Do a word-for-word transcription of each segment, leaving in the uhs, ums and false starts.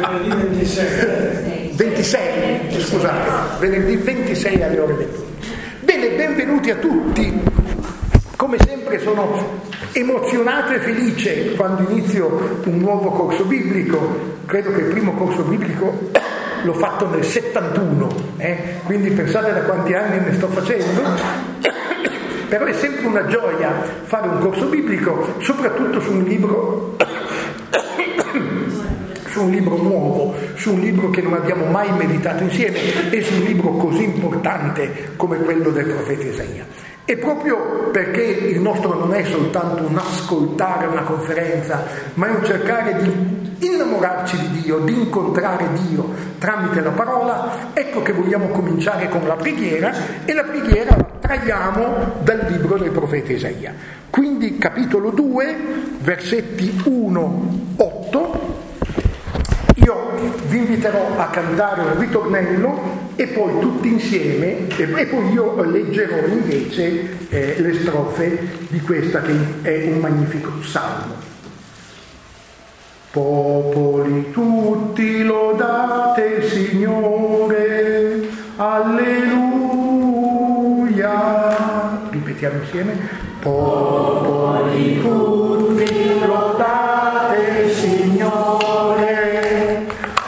venerdì ventisei. ventisei, scusate, venerdì ventisei alle ore ventuno. Bene, benvenuti a tutti. Come sempre sono emozionato e felice quando inizio un nuovo corso biblico. Credo che il primo corso biblico l'ho fatto nel settantuno, eh? Quindi pensate da quanti anni ne sto facendo. Però è sempre una gioia fare un corso biblico, soprattutto su un libro su un libro nuovo, su un libro che non abbiamo mai meditato insieme e su un libro così importante come quello del profeta Isaia. E proprio perché il nostro non è soltanto un ascoltare una conferenza, ma è un cercare di innamorarci di Dio, di incontrare Dio tramite la parola, ecco che vogliamo cominciare con la preghiera, e la preghiera la traiamo dal libro del profeta Isaia. Quindi capitolo due, versetti uno otto. Io vi inviterò a cantare un ritornello e poi tutti insieme, e poi io leggerò invece eh, le strofe di questa che è un magnifico salmo. Popoli tutti lodate il Signore, alleluia. Ripetiamo insieme. Popoli tutti lodate il Signore,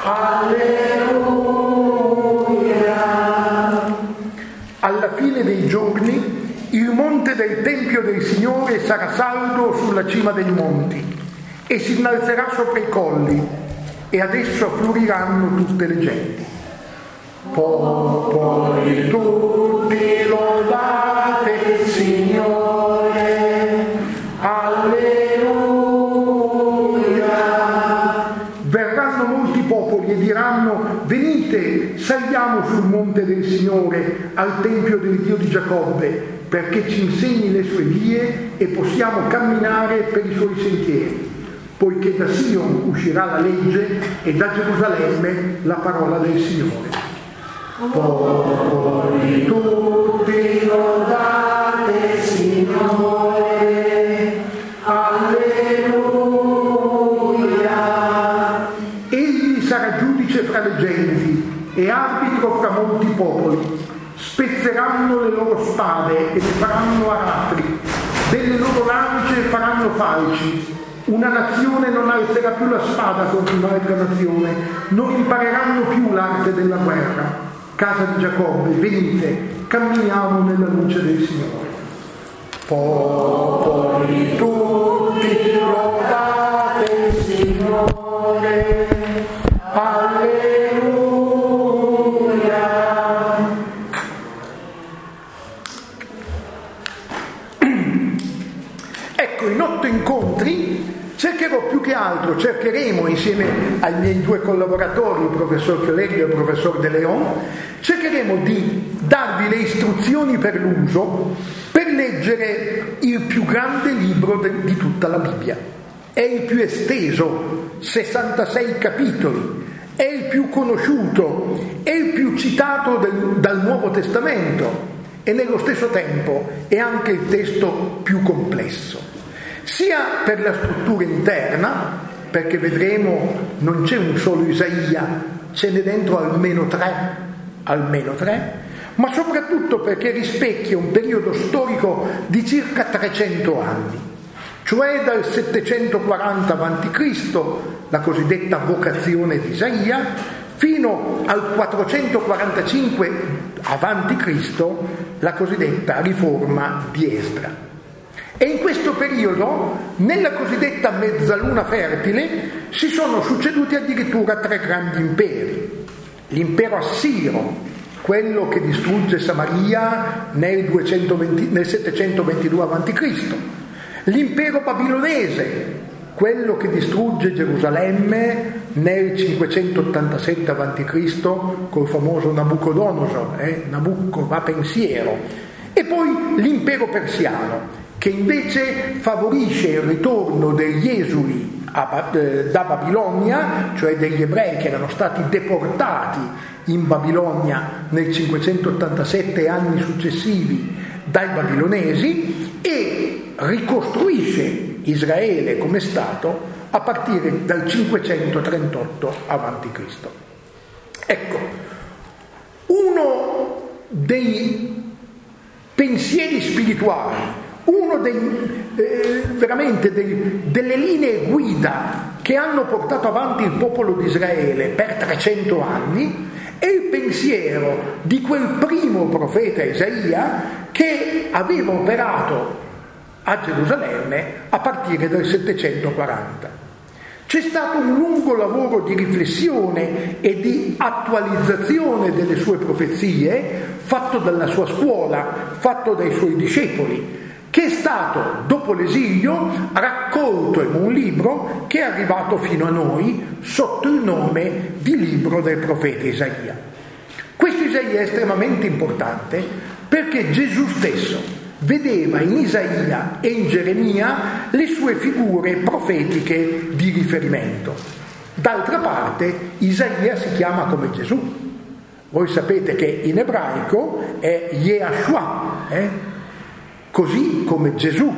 alleluia. Alla fine dei giorni il monte del Tempio del Signore sarà saldo sulla cima dei monti e si innalzerà sopra i colli, e ad esso affluiranno tutte le genti. Popoli tutti lodate il Signore, alleluia. Verranno molti popoli e diranno: venite, saliamo sul monte del Signore, al Tempio del Dio di Giacobbe, perché ci insegni le sue vie e possiamo camminare per i suoi sentieri. Poiché da Sion uscirà la legge e da Gerusalemme la parola del Signore. Popoli tutti lodate Signore, alleluia. Egli sarà giudice fra le genti e arbitro fra molti popoli. Spezzeranno le loro spade e ne faranno aratri, delle loro lance faranno falci. Una nazione non alzerà più la spada contro un'altra nazione, non impareranno più l'arte della guerra. Casa di Giacobbe, venite, camminiamo nella luce del Signore. Popoli tutti lodate il Signore, alleluia. Ecco, in otto incontri cercherò più che altro, cercheremo insieme ai miei due collaboratori, il professor Chiolegli e il professor De Leon, cercheremo di darvi le istruzioni per l'uso, per leggere il più grande libro de, di tutta la Bibbia. È il più esteso, sessantasei capitoli, è il più conosciuto, è il più citato del, dal Nuovo Testamento, e nello stesso tempo è anche il testo più complesso. Sia per la struttura interna, perché vedremo non c'è un solo Isaia, ce n'è dentro almeno tre, almeno tre, ma soprattutto perché rispecchia un periodo storico di circa trecento anni, cioè dal settecentoquaranta avanti Cristo, la cosiddetta vocazione di Isaia, fino al quattrocentoquarantacinque avanti Cristo, la cosiddetta riforma di Esdra. E in questo periodo, nella cosiddetta mezzaluna fertile, si sono succeduti addirittura tre grandi imperi. L'impero assiro, quello che distrugge Samaria nel, duecentoventi, nel settecentoventidue avanti Cristo. L'impero babilonese, quello che distrugge Gerusalemme nel cinquecentottantasette avanti Cristo col famoso Nabucodonosor, eh? Nabucco va pensiero. E poi l'impero persiano, che invece favorisce il ritorno degli esuli a, eh, da Babilonia, cioè degli ebrei che erano stati deportati in Babilonia nel cinquecentottantasette e anni successivi dai babilonesi, e ricostruisce Israele come Stato a partire dal cinquecentotrentotto avanti Cristo. Ecco, uno dei pensieri spirituali, uno dei, eh, veramente dei, delle linee guida che hanno portato avanti il popolo di Israele per trecento anni è il pensiero di quel primo profeta Isaia che aveva operato a Gerusalemme a partire dal settecentoquaranta. C'è stato un lungo lavoro di riflessione e di attualizzazione delle sue profezie fatto dalla sua scuola, fatto dai suoi discepoli, che è stato, dopo l'esilio, raccolto in un libro che è arrivato fino a noi sotto il nome di libro del profeta Isaia. Questo Isaia è estremamente importante perché Gesù stesso vedeva in Isaia e in Geremia le sue figure profetiche di riferimento. D'altra parte, Isaia si chiama come Gesù. Voi sapete che in ebraico è Yehoshua, eh? Così come Gesù,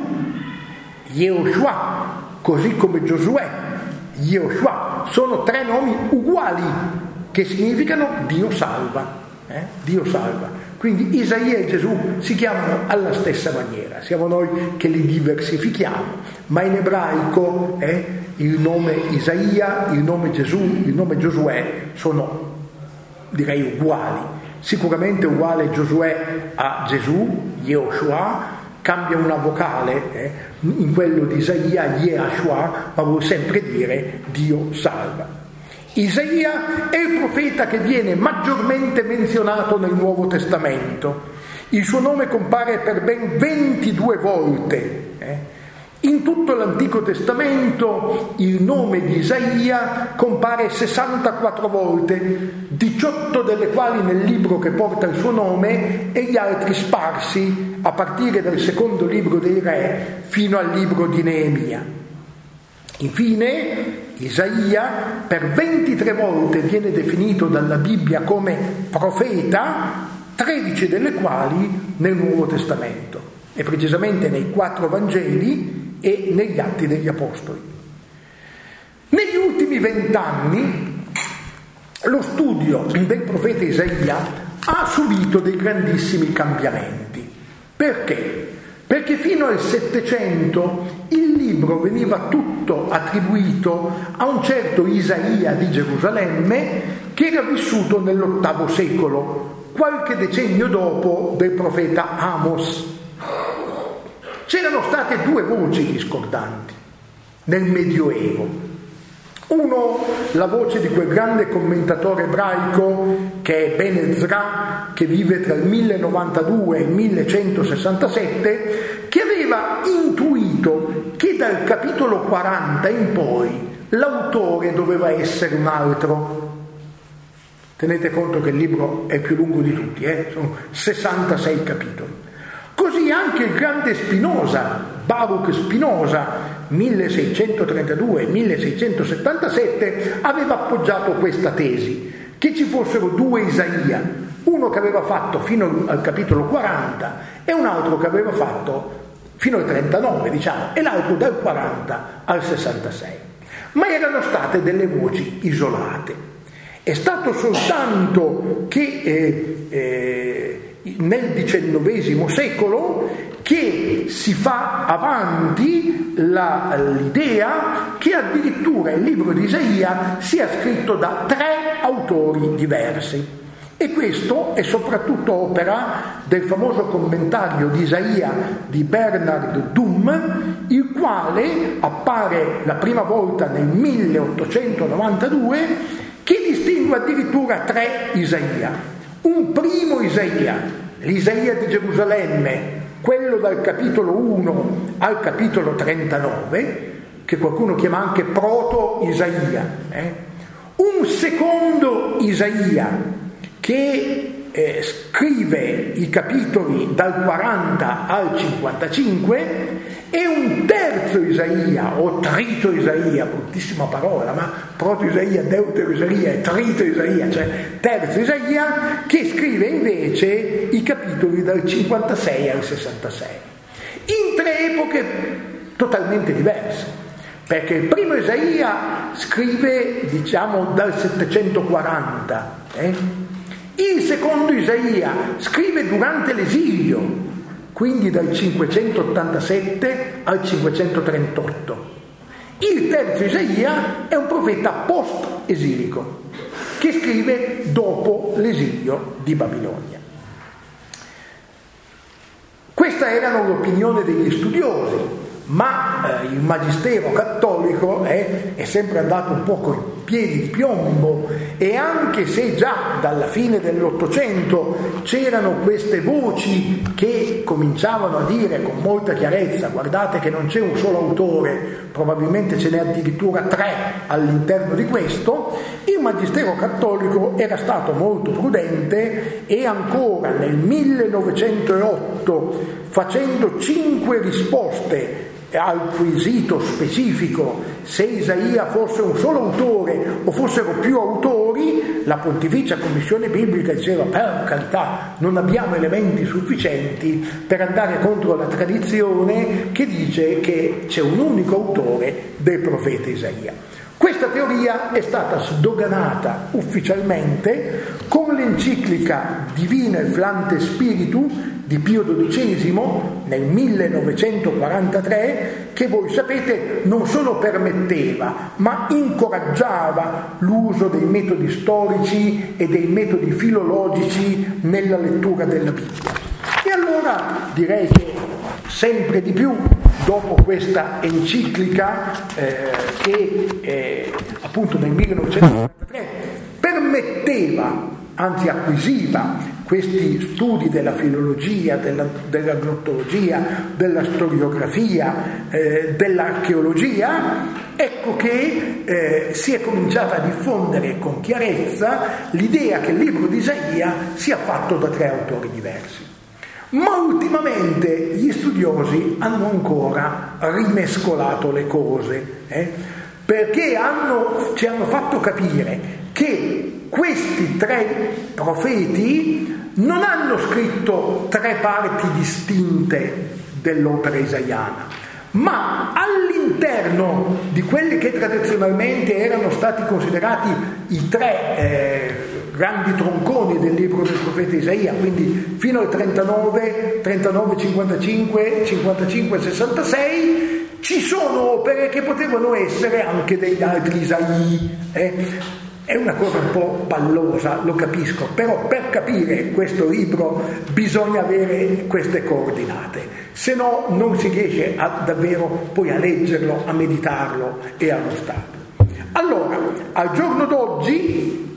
Yehoshua, così come Giosuè, Yehoshua. Sono tre nomi uguali che significano Dio salva, eh? Dio salva. Quindi Isaia e Gesù si chiamano alla stessa maniera, siamo noi che li diversifichiamo, ma in ebraico eh, il nome Isaia, il nome Gesù, il nome Giosuè sono, direi, uguali. Sicuramente uguale Giosuè a Gesù, Yehoshua, cambia una vocale eh, in quello di Isaia, Yehoshua, ma vuol sempre dire Dio salva. Isaia è il profeta che viene maggiormente menzionato nel Nuovo Testamento. Il suo nome compare per ben ventidue volte. Eh. In tutto l'Antico Testamento il nome di Isaia compare sessantaquattro volte, diciotto delle quali nel libro che porta il suo nome e gli altri sparsi a partire dal secondo libro dei Re fino al libro di Neemia. Infine, Isaia per ventitré volte viene definito dalla Bibbia come profeta, tredici delle quali nel Nuovo Testamento, e precisamente nei quattro Vangeli e negli Atti degli Apostoli. Negli ultimi vent'anni lo studio del profeta Isaia ha subito dei grandissimi cambiamenti. Perché? Perché fino al Settecento il libro veniva tutto attribuito a un certo Isaia di Gerusalemme che era vissuto nell'ottavo secolo, qualche decennio dopo del profeta Amos. C'erano state due voci discordanti nel Medioevo. Uno, la voce di quel grande commentatore ebraico che è Ben Ezra, che vive tra il millenovantadue e il millecentosessantasette, che aveva intuito che dal capitolo quaranta in poi l'autore doveva essere un altro. Tenete conto che il libro è il più lungo di tutti, eh? Sono sessantasei capitoli. Così anche il grande Spinoza, Baruch Spinoza, milleseicentotrentadue milleseicentosettantasette, aveva appoggiato questa tesi, che ci fossero due Isaia, uno che aveva fatto fino al capitolo quaranta e un altro che aveva fatto fino al trentanove, diciamo, e l'altro dal quaranta al sessantasei. Ma erano state delle voci isolate. È stato soltanto che eh, eh, nel diciannovesimo secolo che si fa avanti la, l'idea che addirittura il libro di Isaia sia scritto da tre autori diversi. E questo è soprattutto opera del famoso commentario di Isaia di Bernard Dumm, il quale appare la prima volta nel milleottocentonovantadue, che distingue addirittura tre Isaia. Un primo Isaia, l'Isaia di Gerusalemme, quello dal capitolo uno al capitolo trentanove, che qualcuno chiama anche proto-Isaia. Eh? Un secondo Isaia, che eh, scrive i capitoli dal quaranta al cinquantacinque, e un terzo Isaia o trito Isaia, bruttissima parola, ma proto Isaia, deutero Isaia e trito Isaia, cioè terzo Isaia, che scrive invece i capitoli dal cinquantasei al sessantasei, in tre epoche totalmente diverse. perché il primo Isaia scrive, diciamo, dal settecentoquaranta, eh? Il secondo Isaia scrive durante l'esilio, quindi dal cinquecentottantasette al cinquecentotrentotto. Il terzo Isaia è un profeta post-esilico, che scrive dopo l'esilio di Babilonia. Questa era l'opinione degli studiosi, ma eh, il magistero cattolico è, è sempre andato un po' coi piedi di piombo, e anche se già dalla fine dell'Ottocento c'erano queste voci che cominciavano a dire con molta chiarezza: guardate che non c'è un solo autore, probabilmente ce n'è addirittura tre all'interno di questo, il magistero cattolico era stato molto prudente e ancora nel millenovecentootto, facendo cinque risposte al quesito specifico se Isaia fosse un solo autore o fossero più autori, la Pontificia Commissione Biblica diceva: per carità, non abbiamo elementi sufficienti per andare contro la tradizione che dice che c'è un unico autore del profeta Isaia. Questa teoria è stata sdoganata ufficialmente con l'enciclica Divina Efflante Spiritu di Pio dodicesimo nel millenovecentoquarantatré, che voi sapete non solo permetteva ma incoraggiava l'uso dei metodi storici e dei metodi filologici nella lettura della Bibbia. E allora direi che sempre di più, dopo questa enciclica eh, che eh, appunto nel millenovecentoquarantatré permetteva, anzi acquisiva, questi studi della filologia, della, della glottologia, della storiografia, eh, dell'archeologia, ecco che eh, si è cominciata a diffondere con chiarezza l'idea che il libro di Isaia sia fatto da tre autori diversi. Ma ultimamente gli studiosi hanno ancora rimescolato le cose, eh? perché hanno, ci hanno fatto capire che questi tre profeti non hanno scritto tre parti distinte dell'opera isaiana, ma all'interno di quelli che tradizionalmente erano stati considerati i tre eh, grandi tronconi del libro del profeta Isaia, quindi fino al trentanove, trentanove, cinquantacinque, cinquantacinque, sessantasei, ci sono opere che potevano essere anche degli altri Isaii. Eh? È una cosa un po' pallosa, lo capisco, però per capire questo libro bisogna avere queste coordinate, se no non si riesce a, davvero poi a leggerlo, a meditarlo e a gustarlo. Allora, al giorno d'oggi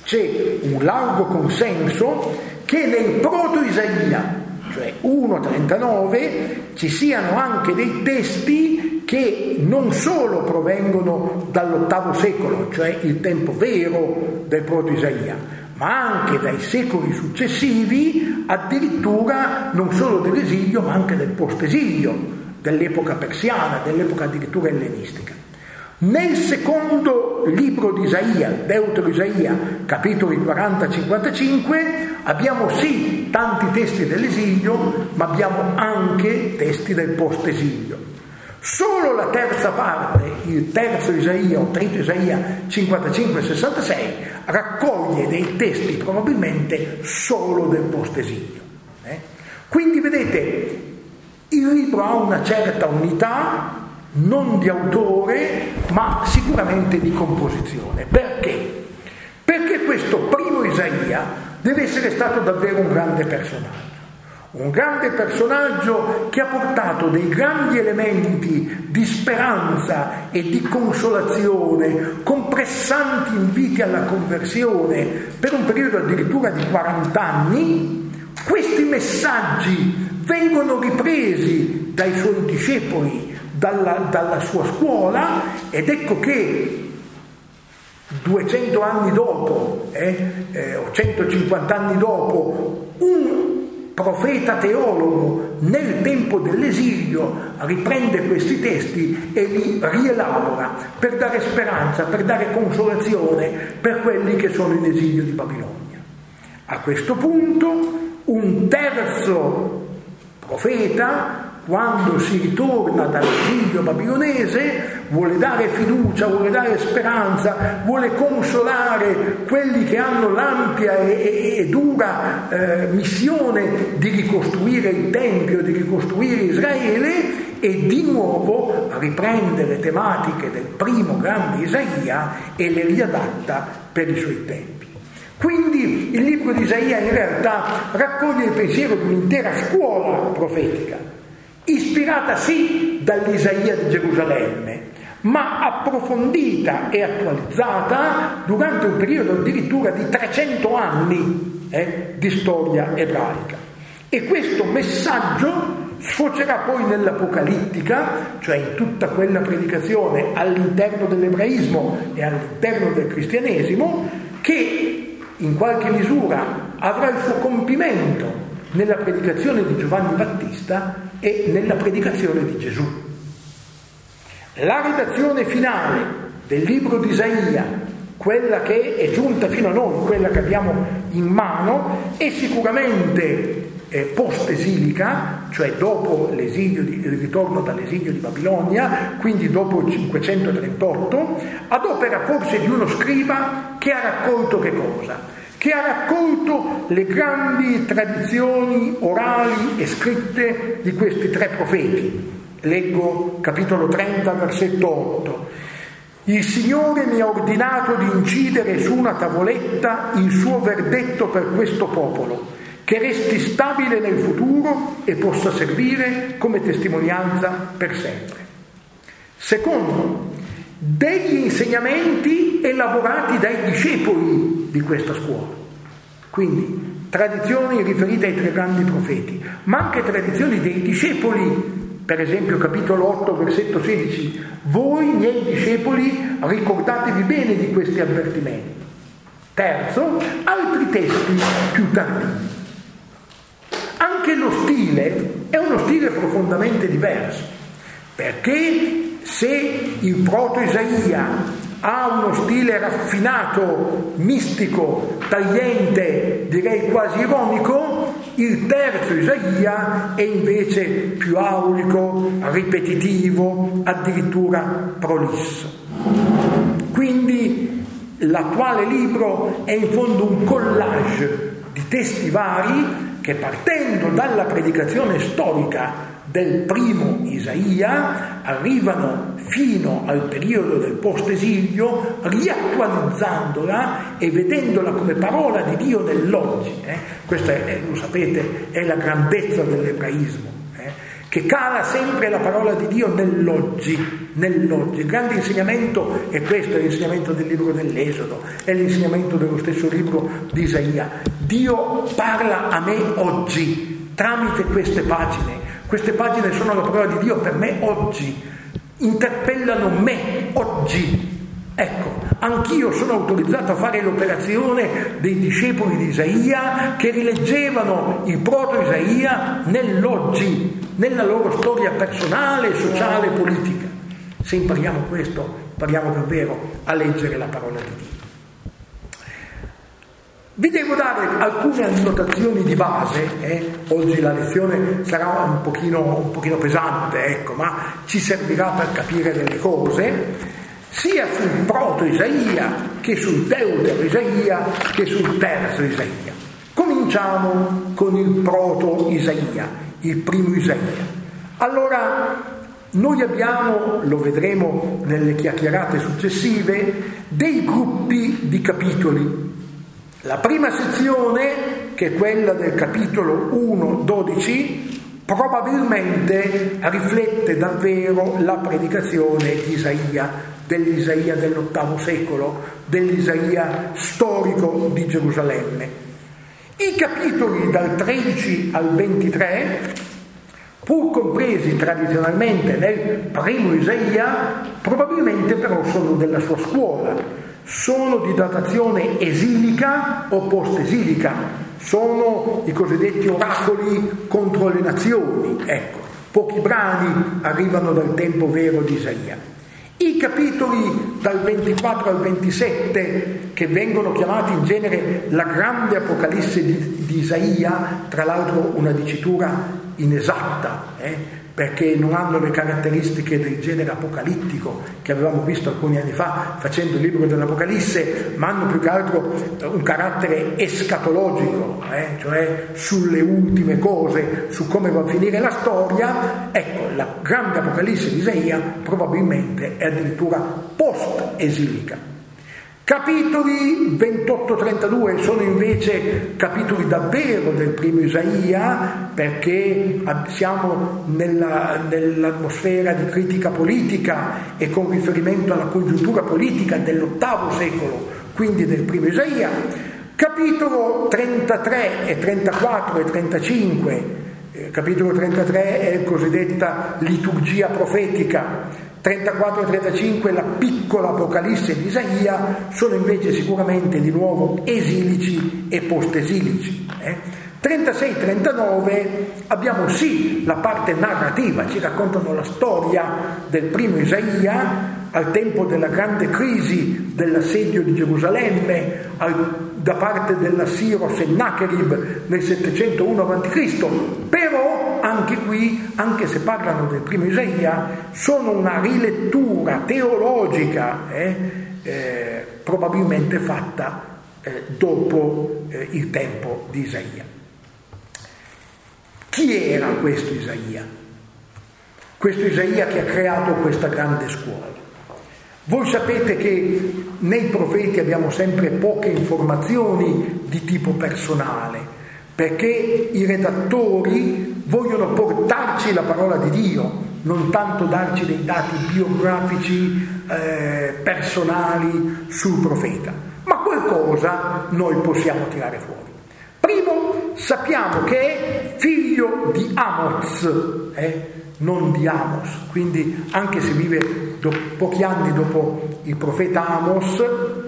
c'è un largo consenso che nel proto-Isaia, cioè uno trentanove, ci siano anche dei testi che non solo provengono dall'ottavo secolo, cioè il tempo vero del proto-Isaia, ma anche dai secoli successivi, addirittura non solo dell'esilio, ma anche del post-esilio, dell'epoca persiana, dell'epoca addirittura ellenistica. Nel secondo libro di Isaia, Deutero-Isaia, capitoli quaranta cinquantacinque, abbiamo sì tanti testi dell'esilio, ma abbiamo anche testi del post-esilio. Solo la terza parte, il terzo Isaia o trito Isaia cinquantacinque sessantasei, raccoglie dei testi probabilmente solo del post-esilio. Eh? Quindi vedete, il libro ha una certa unità, non di autore, ma sicuramente di composizione. Perché? Perché questo primo Isaia deve essere stato davvero un grande personaggio. Un grande personaggio che ha portato dei grandi elementi di speranza e di consolazione, con pressanti inviti alla conversione per un periodo addirittura di quaranta anni. Questi messaggi vengono ripresi dai suoi discepoli, dalla, dalla sua scuola, ed ecco che duecento anni dopo, eh, eh, o centocinquanta anni dopo, un profeta teologo nel tempo dell'esilio riprende questi testi e li rielabora per dare speranza, per dare consolazione per quelli che sono in esilio di Babilonia. A questo punto un terzo profeta, quando si ritorna dall'esilio babilonese, vuole dare fiducia, vuole dare speranza, vuole consolare quelli che hanno l'ampia e, e, e dura eh, missione di ricostruire il Tempio, di ricostruire Israele, e di nuovo riprende le tematiche del primo grande Isaia e le riadatta per i suoi tempi. Quindi il libro di Isaia in realtà raccoglie il pensiero di un'intera scuola profetica, ispirata sì dall'Isaia di Gerusalemme, ma approfondita e attualizzata durante un periodo addirittura di trecento anni eh, di storia ebraica. E questo messaggio sfocerà poi nell'Apocalittica, cioè in tutta quella predicazione all'interno dell'ebraismo e all'interno del cristianesimo, che in qualche misura avrà il suo compimento nella predicazione di Giovanni Battista e nella predicazione di Gesù. La redazione finale del libro di Isaia, quella che è giunta fino a noi, quella che abbiamo in mano, è sicuramente eh, post-esilica, cioè dopo l'esilio di, il ritorno dall'esilio di Babilonia, quindi dopo il cinquecentotrentotto, ad opera forse di uno scriba che ha raccolto che cosa? Che ha raccolto le grandi tradizioni orali e scritte di questi tre profeti. Leggo capitolo trenta, versetto otto. Il Signore mi ha ordinato di incidere su una tavoletta il suo verdetto per questo popolo, che resti stabile nel futuro e possa servire come testimonianza per sempre. Secondo, degli insegnamenti elaborati dai discepoli di questa scuola. Quindi tradizioni riferite ai tre grandi profeti, ma anche tradizioni dei discepoli. Per esempio capitolo otto, versetto sedici, voi miei discepoli ricordatevi bene di questi avvertimenti. Terzo, altri testi più tardivi. Anche lo stile è uno stile profondamente diverso, perché se il proto-Isaia ha uno stile raffinato, mistico, tagliente, direi quasi ironico, il terzo Isaia è invece più aulico, ripetitivo, addirittura prolisso. Quindi l'attuale libro è in fondo un collage di testi vari che, partendo dalla predicazione storica del primo Isaia, arrivano fino al periodo del post-esilio, riattualizzandola e vedendola come parola di Dio nell'oggi. Eh? Questa, è, lo sapete, è la grandezza dell'ebraismo, eh? che cala sempre la parola di Dio nell'oggi, nell'oggi. Il grande insegnamento è questo, è l'insegnamento del libro dell'Esodo, è l'insegnamento dello stesso libro di Isaia. Dio parla a me oggi, tramite queste pagine. Queste pagine sono la parola di Dio per me oggi, interpellano me oggi. Ecco, anch'io sono autorizzato a fare l'operazione dei discepoli di Isaia che rileggevano il proto-Isaia nell'oggi, nella loro storia personale, sociale, politica. Se impariamo questo, impariamo davvero a leggere la parola di Dio. Vi devo dare alcune annotazioni di base, eh? Oggi la lezione sarà un pochino, un pochino pesante, ecco, ma ci servirà per capire delle cose, sia sul proto-Isaia, che sul deutero-Isaia, che sul terzo Isaia. Cominciamo con il proto-Isaia, il primo Isaia. Allora, noi abbiamo, lo vedremo nelle chiacchierate successive, dei gruppi di capitoli. La prima sezione, che è quella del capitolo uno dodici, probabilmente riflette davvero la predicazione di Isaia, dell'Isaia dell'ottavo secolo, dell'Isaia storico di Gerusalemme. I capitoli dal tredici al ventitré, pur compresi tradizionalmente nel primo Isaia, probabilmente però sono della sua scuola. Sono di datazione esilica o post-esilica, sono i cosiddetti oracoli contro le nazioni. Ecco, pochi brani arrivano dal tempo vero di Isaia. I capitoli dal ventiquattro al ventisette, che vengono chiamati in genere la grande Apocalisse di, di Isaia, tra l'altro una dicitura inesatta, eh? perché non hanno le caratteristiche del genere apocalittico che avevamo visto alcuni anni fa facendo il libro dell'Apocalisse, ma hanno più che altro un carattere escatologico, eh? cioè sulle ultime cose, su come va a finire la storia. Ecco, la grande Apocalisse di Isaia probabilmente è addirittura post-esilica. Capitoli ventotto trentadue sono invece capitoli davvero del primo Isaia, perché siamo nella, nell'atmosfera di critica politica e con riferimento alla congiuntura politica dell'ottavo secolo, quindi del primo Isaia. Capitolo trentatré e trentaquattro e trentacinque, eh, capitolo trentatré è la cosiddetta liturgia profetica, trentaquattro e trentacinque la piccola Apocalisse di Isaia sono invece sicuramente di nuovo esilici e post-esilici. Eh? trentasei trentanove abbiamo sì la parte narrativa, ci raccontano la storia del primo Isaia al tempo della grande crisi dell'assedio di Gerusalemme al, da parte dell'Assiro Sennacherib nel settecentouno avanti Cristo, però anche qui, anche se parlano del primo Isaia, sono una rilettura teologica eh, eh, probabilmente fatta eh, dopo eh, il tempo di Isaia. Chi era questo Isaia? Questo Isaia che ha creato questa grande scuola. Voi sapete che nei profeti abbiamo sempre poche informazioni di tipo personale, perché i redattori vogliono portarci la parola di Dio, non tanto darci dei dati biografici eh, personali sul profeta, ma qualcosa noi possiamo tirare fuori. Primo, sappiamo che è figlio di Amoz, eh, non di Amos, quindi anche se vive do, pochi anni dopo il profeta Amos,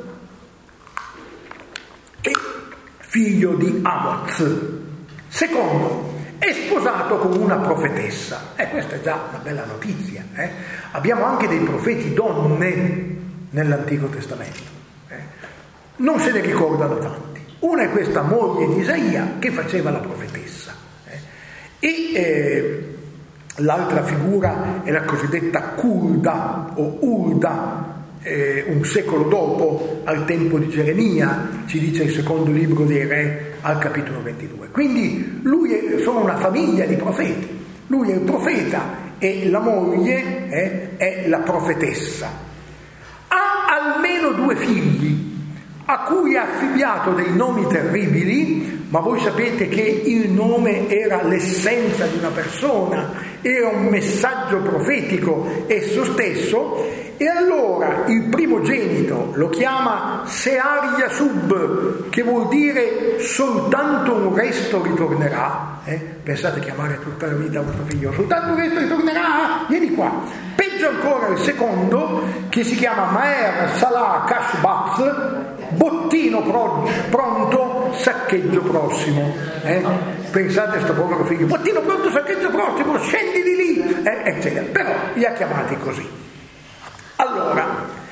è figlio di Amoz. Secondo, è sposato con una profetessa, e eh, questa è già una bella notizia. Eh? Abbiamo anche dei profeti donne nell'Antico Testamento, eh? non se ne ricordano tanti. Una è questa moglie di Isaia che faceva la profetessa, eh? e eh, l'altra figura è la cosiddetta Curda o Urda, eh, un secolo dopo, al tempo di Geremia, ci dice il secondo libro dei Re al capitolo ventidue. Quindi lui è, sono una famiglia di profeti, lui è il profeta e la moglie eh, è la profetessa. Ha almeno due figli a cui ha affibbiato dei nomi terribili, ma voi sapete che il nome era l'essenza di una persona, era un messaggio profetico esso stesso, e allora il primogenito lo chiama Sear Yasub, che vuol dire soltanto un resto ritornerà. Eh? Pensate a chiamare tutta la vita vostro figlio, soltanto un resto ritornerà, vieni qua. Peggio ancora il secondo, che si chiama Maer Salah Kashbaz, bottino pro- pronto, saccheggio prossimo. Eh? Pensate a sto povero figlio, bottino pronto, saccheggio prossimo, scendi di lì, eh, eccetera. Però li ha chiamati così. Allora,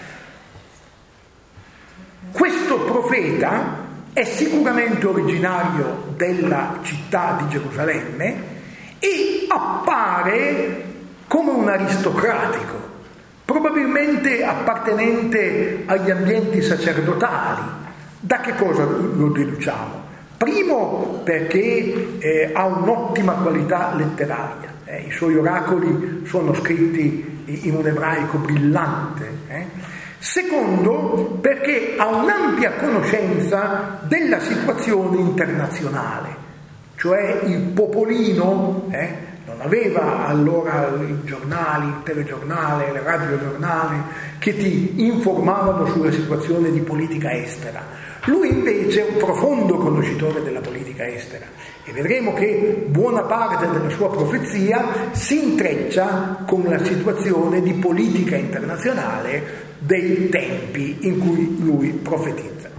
questo profeta è sicuramente originario della città di Gerusalemme e appare come un aristocratico, probabilmente appartenente agli ambienti sacerdotali. Da che cosa lo deduciamo? Primo, perché eh, ha un'ottima qualità letteraria, eh, i suoi oracoli sono scritti in un ebraico brillante. Eh. Secondo, perché ha un'ampia conoscenza della situazione internazionale, cioè il popolino eh, non aveva allora i giornali, il telegiornale, il radiogiornale che ti informavano sulla situazione di politica estera. Lui invece è un profondo conoscitore della politica estera e vedremo che buona parte della sua profezia si intreccia con la situazione di politica internazionale dei tempi in cui lui profetizza.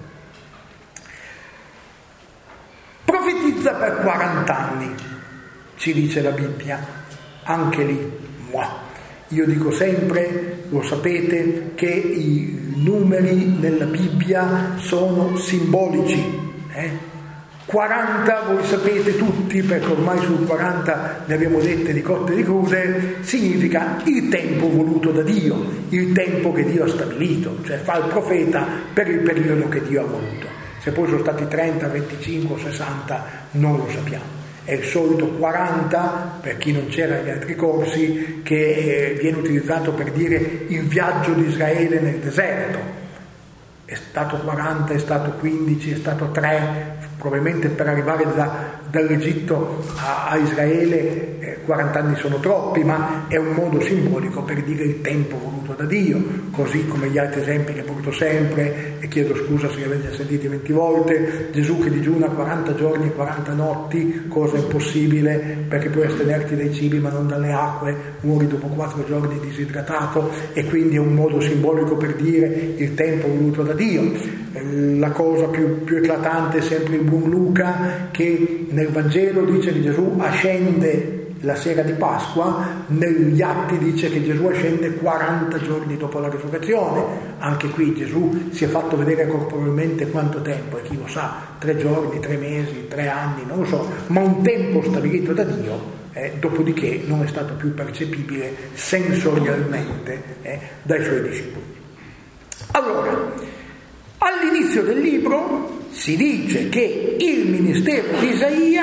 Profetizza per quaranta anni, ci dice la Bibbia, anche lì, muah. Io dico sempre, lo sapete, che i numeri nella Bibbia sono simbolici, eh? quaranta, voi sapete tutti, perché ormai sul quaranta ne abbiamo dette di cotte e di crude, significa il tempo voluto da Dio, il tempo che Dio ha stabilito, cioè fa il profeta per il periodo che Dio ha voluto. Se poi sono stati trenta, venticinque, sessanta, non lo sappiamo. È il solito quaranta, per chi non c'era negli altri corsi, che eh, viene utilizzato per dire il viaggio di Israele nel deserto. È stato quaranta, è stato quindici, è stato tre, probabilmente per arrivare da, dall'Egitto a, a Israele eh, quaranta anni sono troppi, ma è un modo simbolico per dire il tempo voluto da Dio, così come gli altri esempi che porto sempre, e chiedo scusa se li avete sentiti venti volte, Gesù che digiuna quaranta giorni e quaranta notti, cosa impossibile, perché puoi astenerti dai cibi ma non dalle acque, muori dopo quattro giorni disidratato, e quindi è un modo simbolico per dire il tempo voluto da Dio. La cosa più, più eclatante è sempre il buon Luca, che nel Vangelo dice che Gesù ascende la sera di Pasqua, negli Atti dice che Gesù ascende quaranta giorni dopo la risurrezione. Anche qui Gesù si è fatto vedere corporalmente quanto tempo, e chi lo sa, tre giorni, tre mesi, tre anni, non lo so, ma un tempo stabilito da Dio, eh, dopodiché non è stato più percepibile sensorialmente eh, dai suoi discepoli. Allora, all'inizio del libro si dice che il ministero di Isaia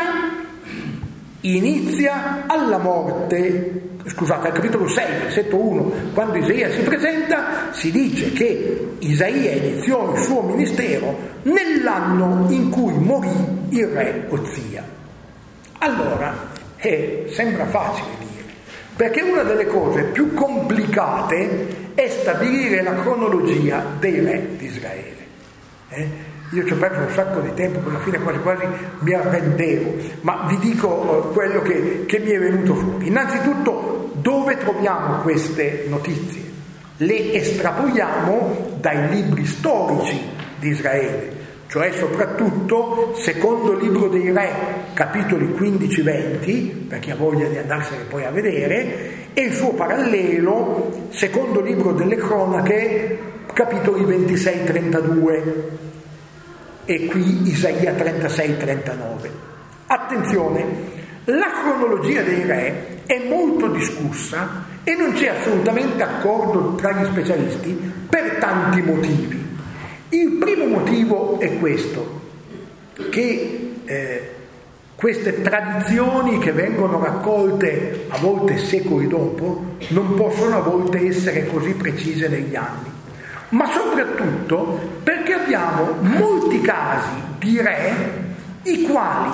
inizia alla morte, scusate, al capitolo sei, versetto uno, quando Isaia si presenta, si dice che Isaia iniziò il suo ministero nell'anno in cui morì il re Ozia. Allora, eh, sembra facile dire, perché una delle cose più complicate è stabilire la cronologia dei re di Israele. Eh? Io ci ho perso un sacco di tempo, per la fine quasi quasi mi arrendevo, ma vi dico uh, quello che, che mi è venuto fuori. Innanzitutto, dove troviamo queste notizie? Le estrapoliamo dai libri storici di Israele, cioè soprattutto secondo libro dei Re, capitoli quindici venti, per chi ha voglia di andarsene poi a vedere, e il suo parallelo, secondo libro delle Cronache, capitoli ventisei trentadue. E qui Isaia trentasei trentanove. Attenzione, la cronologia dei re è molto discussa e non c'è assolutamente accordo tra gli specialisti per tanti motivi. Il primo motivo è questo, che eh, queste tradizioni che vengono raccolte a volte secoli dopo non possono a volte essere così precise negli anni, ma soprattutto perché abbiamo molti casi di re i quali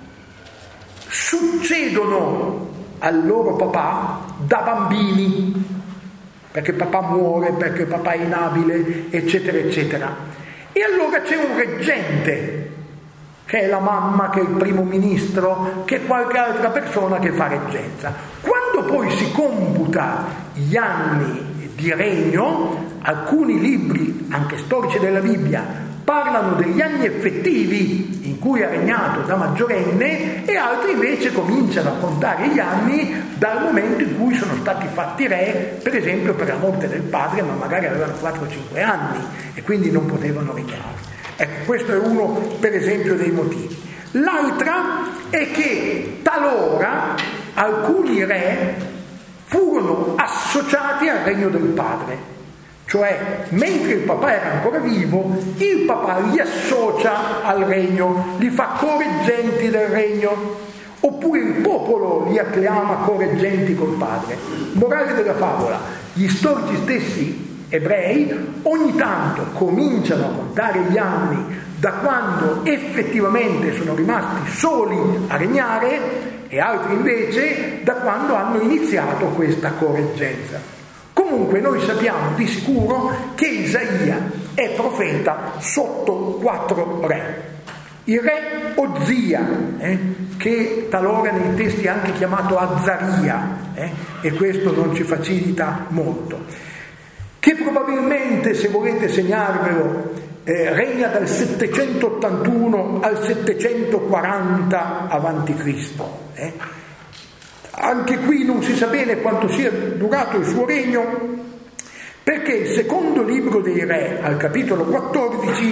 succedono al loro papà da bambini, perché papà muore, perché papà è inabile, eccetera eccetera, e allora c'è un reggente che è la mamma, che è il primo ministro, che è qualche altra persona che fa reggenza. Quando poi si computa gli anni di regno, alcuni libri, anche storici della Bibbia, parlano degli anni effettivi in cui ha regnato da maggiorenne, e altri invece cominciano a contare gli anni dal momento in cui sono stati fatti re, per esempio per la morte del padre, ma magari avevano quattro o cinque anni e quindi non potevano regnare. Ecco, questo è uno, per esempio, dei motivi. L'altra è che talora alcuni re furono associati al regno del padre. Cioè, mentre il papà era ancora vivo, il papà li associa al regno, li fa correggenti del regno, oppure il popolo li acclama correggenti col padre. Morale della favola: gli storici stessi ebrei ogni tanto cominciano a contare gli anni da quando effettivamente sono rimasti soli a regnare, e altri invece da quando hanno iniziato questa correggenza. Comunque noi sappiamo di sicuro che Isaia è profeta sotto quattro re. Il re Ozia, eh, che talora nei testi è anche chiamato Azzaria, eh, e questo non ci facilita molto, che probabilmente, se volete segnarvelo, eh, regna dal settecentottantuno al settecentoquaranta avanti Cristo. Eh. Anche qui non si sa bene quanto sia durato il suo regno, perché il secondo libro dei Re, al capitolo quattordici,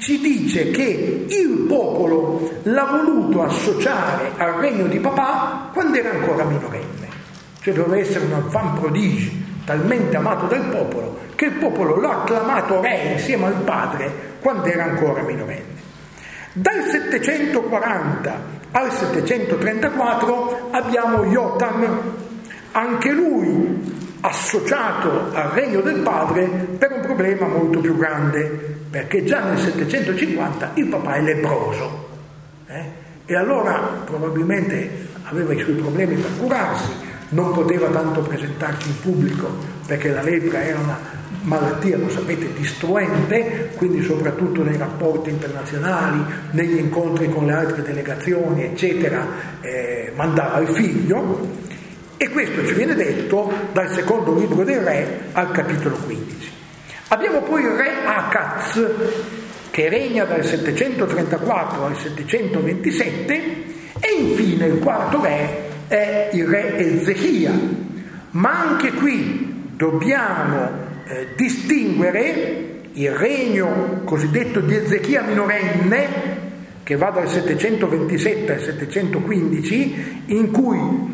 ci dice che il popolo l'ha voluto associare al regno di papà quando era ancora minorenne, cioè doveva essere un enfant prodige talmente amato dal popolo che il popolo l'ha acclamato re insieme al padre quando era ancora minorenne. Dal settecentoquaranta al settecentotrentaquattro abbiamo Jotam, anche lui associato al regno del padre per un problema molto più grande, perché già nel settecentocinquanta il papà è leproso, eh? e allora probabilmente aveva i suoi problemi per curarsi, non poteva tanto presentarsi in pubblico perché la lepre era una malattia, lo sapete, distruente, quindi soprattutto nei rapporti internazionali, negli incontri con le altre delegazioni eccetera, eh, mandava il figlio. E questo ci viene detto dal secondo libro dei Re al capitolo quindici. Abbiamo poi il re Acaz, che regna dal settecentotrentaquattro al settecentoventisette, e infine il quarto re è il re Ezechia. Ma anche qui dobbiamo eh, distinguere il regno cosiddetto di Ezechia minorenne, che va dal settecentoventisette al settecentoquindici, in cui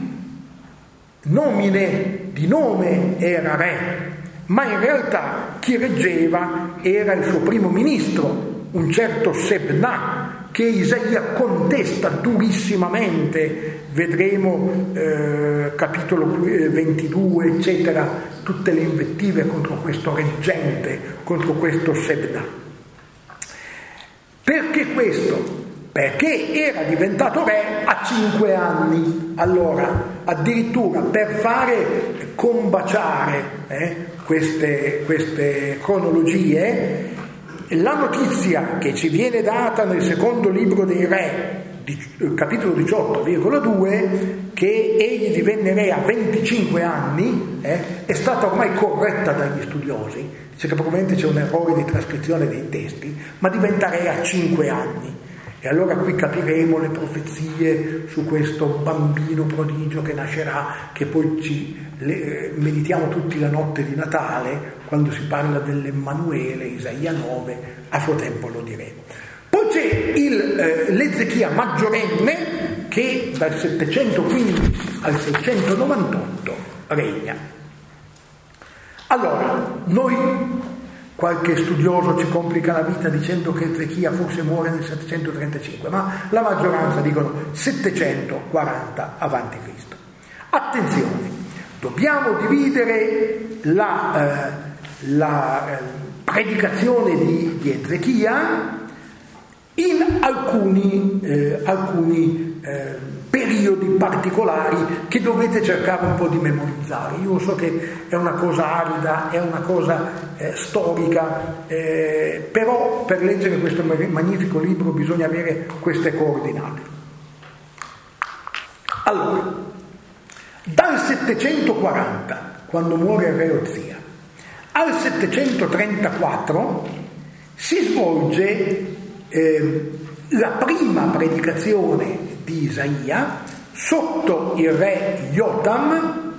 nomine di nome era re, ma in realtà chi reggeva era il suo primo ministro, un certo Sebna, che Isaia contesta durissimamente. Vedremo eh, capitolo ventidue eccetera, tutte le invettive contro questo reggente, contro questo Sebna. Perché questo? Perché era diventato re a cinque anni. Allora, addirittura per fare combaciare eh, queste, queste cronologie, la notizia che ci viene data nel secondo libro dei Re, di, capitolo diciotto virgola due, che egli divenne re a venticinque anni, eh, è stata ormai corretta dagli studiosi, dice che probabilmente c'è un errore di trascrizione dei testi, ma diventa re a cinque anni. E allora qui capiremo le profezie su questo bambino prodigio che nascerà, che poi ci le, meditiamo tutti la notte di Natale, quando si parla dell'Emmanuele, Isaia nove, a suo tempo lo diremo. Poi c'è il, eh, l'Ezechia maggiorenne, che dal settecentoquindici al seicentonovantotto regna. Allora, noi... Qualche studioso ci complica la vita dicendo che Ezechia forse muore nel settecentotrentacinque, ma la maggioranza dicono settecentoquaranta avanti Cristo. Attenzione, dobbiamo dividere la, eh, la eh, predicazione di, di Ezechia in alcuni, eh, alcuni eh, periodi particolari che dovete cercare un po' di memorizzare. Io so che è una cosa arida, è una cosa eh, storica, eh, però per leggere questo magnifico libro bisogna avere queste coordinate. Allora, dal settecentoquaranta, quando muore il re Ozia, al settecentotrentaquattro si svolge eh, la prima predicazione di Isaia sotto il re Jotam,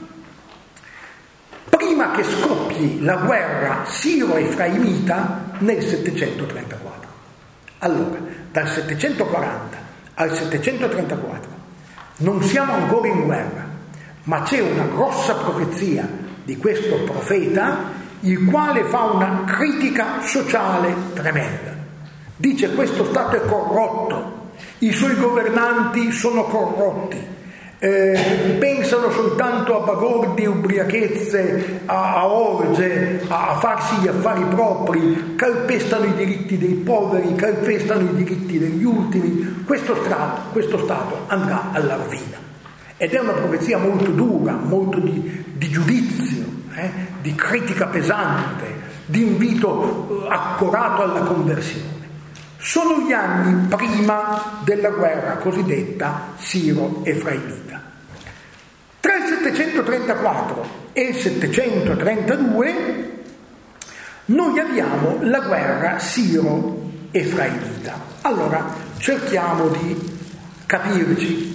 prima che scoppi la guerra siro-efraimita nel settecentotrentaquattro. Allora, dal settecentoquaranta al settecentotrentaquattro non siamo ancora in guerra, ma c'è una grossa profezia di questo profeta, il quale fa una critica sociale tremenda. Dice: questo Stato è corrotto, i suoi governanti sono corrotti, eh, pensano soltanto a bagordi, ubriachezze, a, a orge, a, a farsi gli affari propri, calpestano i diritti dei poveri, calpestano i diritti degli ultimi. Questo Stato, questo Stato andrà alla rovina. Ed è una profezia molto dura, molto di, di giudizio, eh, di critica pesante, di invito eh, accorato alla conversione. Sono gli anni prima della guerra cosiddetta siro-efraimita. Tra il settecentotrentaquattro e il settecentotrentadue noi abbiamo la guerra siro-efraimita. Allora cerchiamo di capirci.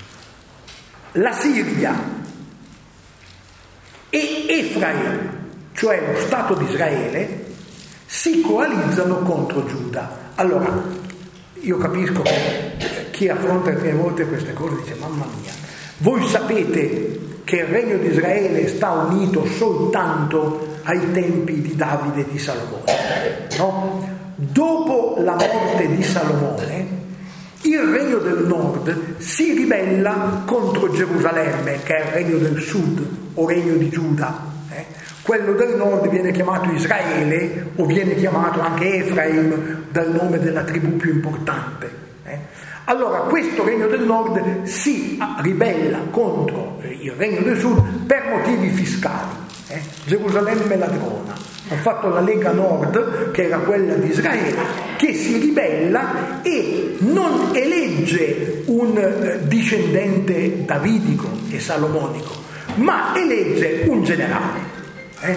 La Siria e Efraim, cioè lo Stato di Israele, si coalizzano contro Giuda. Allora, io capisco che chi affronta le prime volte queste cose dice: mamma mia, voi sapete che il regno di Israele sta unito soltanto ai tempi di Davide e di Salomone, no? Dopo la morte di Salomone, il regno del nord si ribella contro Gerusalemme, che è il regno del sud o regno di Giuda. Eh? Quello del nord viene chiamato Israele o viene chiamato anche Efraim dal nome della tribù più importante. Eh? Allora questo regno del nord si ribella contro il regno del sud per motivi fiscali. Eh? Gerusalemme ladrona. Hanno fatto la Lega Nord, che era quella di Israele, che si ribella e non elegge un eh, discendente davidico e salomonico, ma elegge un generale. Eh?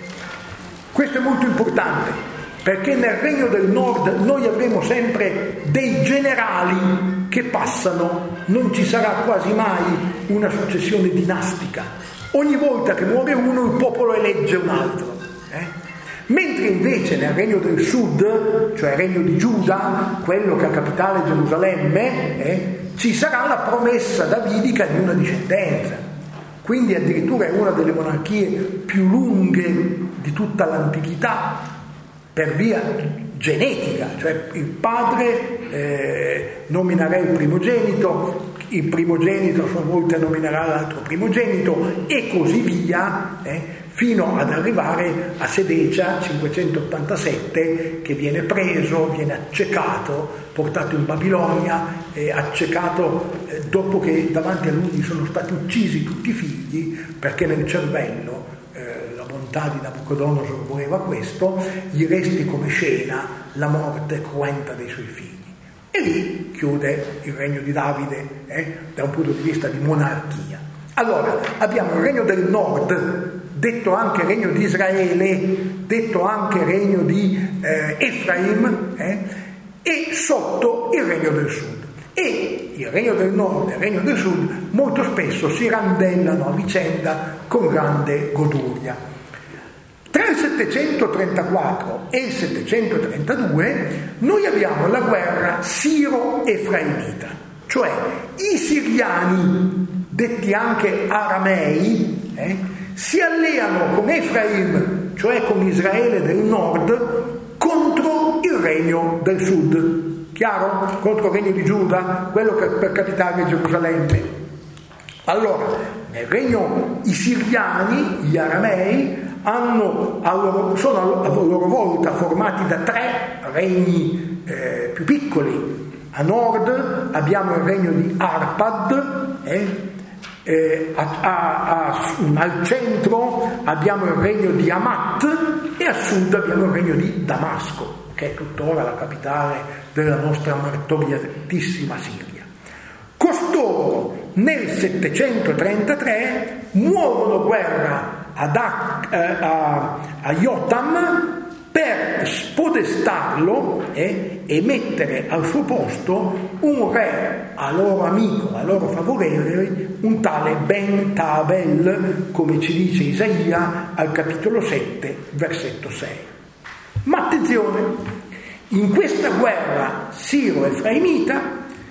Questo è molto importante, perché nel regno del nord noi avremo sempre dei generali che passano, non ci sarà quasi mai una successione dinastica. Ogni volta che muore uno il popolo elegge un altro. Eh? Mentre invece nel regno del sud, cioè il regno di Giuda, quello che ha capitale Gerusalemme, eh, ci sarà la promessa davidica di una discendenza. Quindi addirittura è una delle monarchie più lunghe di tutta l'antichità per via genetica, cioè il padre eh, nominerà il primogenito, il primogenito a sua volta nominerà l'altro primogenito e così via, eh, fino ad arrivare a Sedecia cinquecentottantasette, che viene preso, viene accecato, portato in Babilonia, eh, accecato eh, dopo che davanti a lui sono stati uccisi tutti i figli, perché nel cervello eh, la bontà di Nabucodonosor voleva questo, gli resti come scena la morte cruenta dei suoi figli. E lì chiude il regno di Davide eh, da un punto di vista di monarchia. Allora, abbiamo il regno del nord, detto anche regno di Israele, detto anche regno di eh, Efraim, eh, e sotto il regno del sud. E il regno del nord e il regno del sud molto spesso si randellano a vicenda con grande goduria. Tra il settecentotrentaquattro e il settecentotrentadue noi abbiamo la guerra siro-efraimita, cioè i siriani, detti anche aramei, eh, si alleano con Efraim, cioè con Israele del nord, contro il regno del sud, chiaro? Contro il regno di Giuda, quello che per capitale è Gerusalemme. Allora, nel regno i siriani, gli aramei, hanno, a loro, sono a loro volta formati da tre regni eh, più piccoli. A nord abbiamo il regno di Arpad, eh, Eh, a, a, a, al centro abbiamo il regno di Hamat e a sud abbiamo il regno di Damasco, che è tuttora la capitale della nostra martoriatissima Siria. Costoro nel settecentotrentatré muovono guerra ad, a, a, a Jotam per spodestarlo eh, e mettere al suo posto un re a loro amico, a loro favorevole, un tale Ben Tabel, come ci dice Isaia al capitolo sette, versetto sei. Ma attenzione, in questa guerra siro-efraimita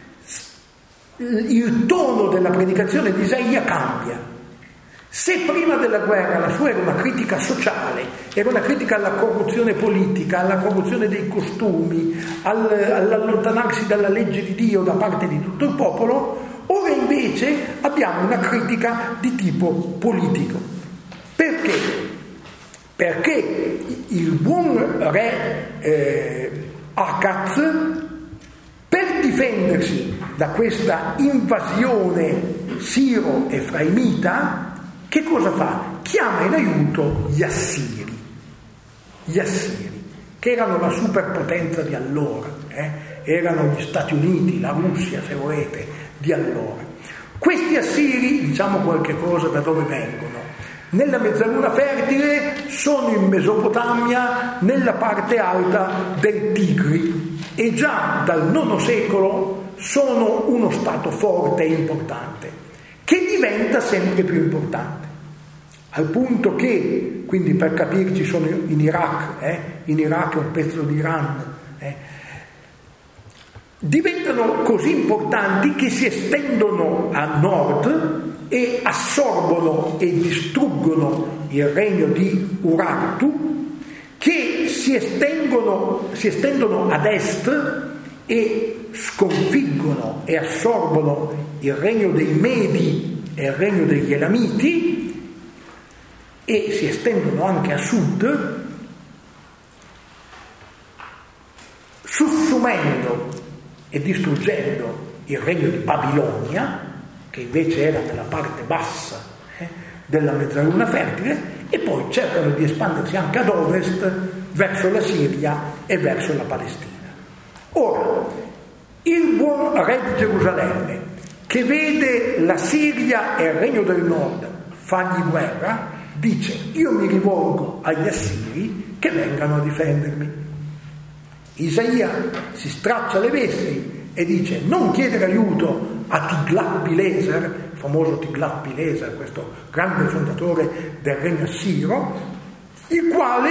il tono della predicazione di Isaia cambia. Se prima della guerra la sua era una critica sociale, era una critica alla corruzione politica, alla corruzione dei costumi, al, all'allontanarsi dalla legge di Dio da parte di tutto il popolo, ora invece abbiamo una critica di tipo politico. Perché? Perché il buon re eh, Acaz, per difendersi da questa invasione siro-efraimita, che cosa fa? Chiama in aiuto gli Assiri, gli Assiri, che erano la superpotenza di allora, eh? Erano gli Stati Uniti, la Russia, se volete, di allora. Questi Assiri, diciamo qualche cosa da dove vengono. Nella mezzaluna fertile sono in Mesopotamia, nella parte alta del Tigri, e già dal nono secolo sono uno stato forte e importante, che diventa sempre più importante. al punto che, quindi per capirci, sono in Iraq, eh? in Iraq è un pezzo di Iran, eh? diventano così importanti che si estendono a nord e assorbono e distruggono il regno di Urartu, che si estendono, si estendono ad est e sconfiggono e assorbono il regno dei Medi e il regno degli Elamiti, e si estendono anche a sud, sussumendo e distruggendo il regno di Babilonia, che invece era nella parte bassa eh, della mezzaluna fertile, e poi cercano di espandersi anche ad ovest verso la Siria e verso la Palestina. Ora, il buon re di Gerusalemme, che vede la Siria e il regno del nord fargli guerra, dice: io mi rivolgo agli assiri che vengano a difendermi. Isaia si straccia le vesti e dice: non chiedere aiuto a Tiglat-Pileser, il famoso Tiglat-Pileser, questo grande fondatore del regno assiro, il quale,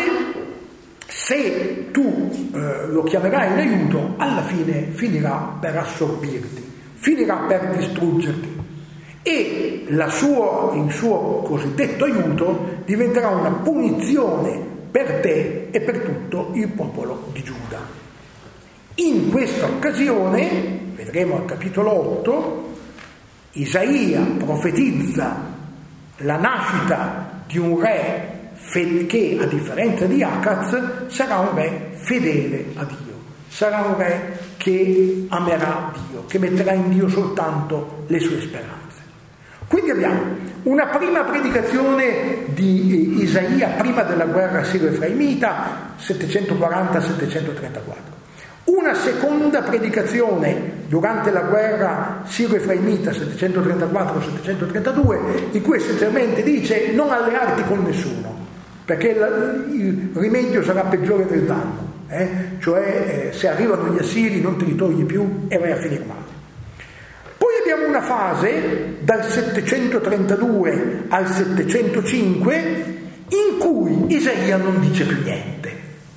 se tu eh, lo chiamerai in aiuto, alla fine finirà per assorbirti, finirà per distruggerti, e la sua, il suo cosiddetto aiuto diventerà una punizione per te e per tutto il popolo di Giuda. In questa occasione, vedremo al capitolo otto, Isaia profetizza la nascita di un re che, a differenza di Acaz, sarà un re fedele a Dio, sarà un re che amerà Dio, che metterà in Dio soltanto le sue speranze. Quindi abbiamo una prima predicazione di Isaia prima della guerra siro-efraimita, settecentoquaranta settecentotrentaquattro. Una seconda predicazione durante la guerra siro-efraimita settecentotrentaquattro settecentotrentadue, in cui essenzialmente dice: non allearti con nessuno, perché il rimedio sarà peggiore del danno, eh? cioè eh, se arrivano gli assiri non te li togli più e vai a finire male. Poi abbiamo una fase dal settecentotrentadue al settecentocinque in cui Isaia non dice più niente,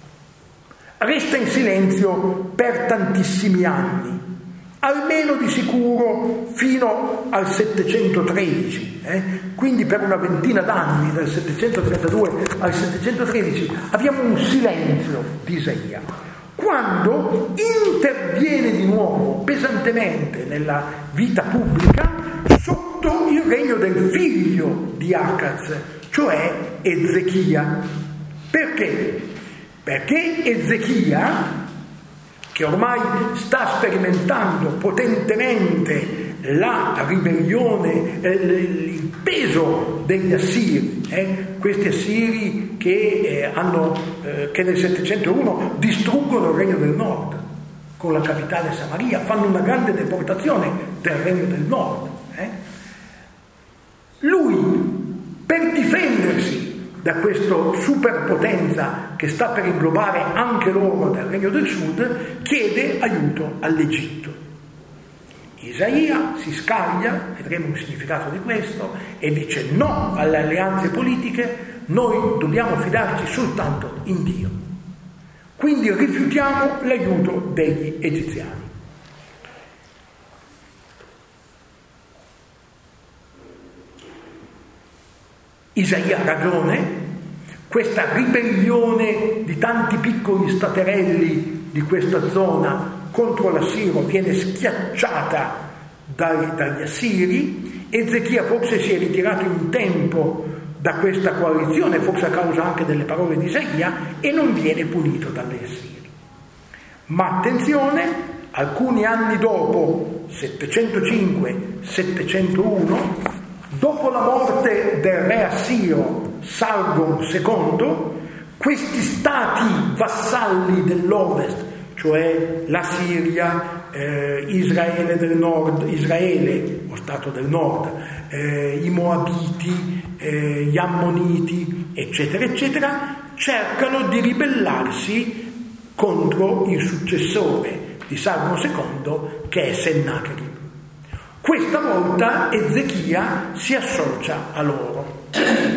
resta in silenzio per tantissimi anni, almeno di sicuro fino al settecentotredici, eh? quindi per una ventina d'anni, dal settecentotrentadue al settecentotredici, abbiamo un silenzio di Isaia. Quando interviene di nuovo pesantemente nella vita pubblica sotto il regno del figlio di Acaz, cioè Ezechia. Perché? Perché Ezechia, che ormai sta sperimentando potentemente la ribellione, eh, il peso degli assiri, eh, questi assiri che, eh, hanno, eh, che nel settecentouno distruggono il regno del nord con la capitale Samaria, fanno una grande deportazione del regno del nord. Eh. Lui, per difendersi da questa superpotenza che sta per inglobare anche loro del regno del sud, chiede aiuto all'Egitto. Isaia si scaglia, vedremo il significato di questo, e dice no alle alleanze politiche, noi dobbiamo fidarci soltanto in Dio. Quindi rifiutiamo l'aiuto degli egiziani. Isaia ha ragione, questa ribellione di tanti piccoli staterelli di questa zona contro l'Assiro viene schiacciata dai, dagli Assiri. Ezechia forse si è ritirato in tempo da questa coalizione, forse a causa anche delle parole di Isaia, e non viene punito dagli Assiri. Ma attenzione, alcuni anni dopo, settecentocinque settecentouno, dopo la morte del re assiro Sargon secondo, questi stati vassalli dell'ovest, cioè la Siria, eh, Israele del nord, Israele, lo stato del nord, eh, i Moabiti, eh, gli Ammoniti, eccetera, eccetera, cercano di ribellarsi contro il successore di Sargon secondo, che è Sennacherib. Questa volta Ezechia si associa a loro.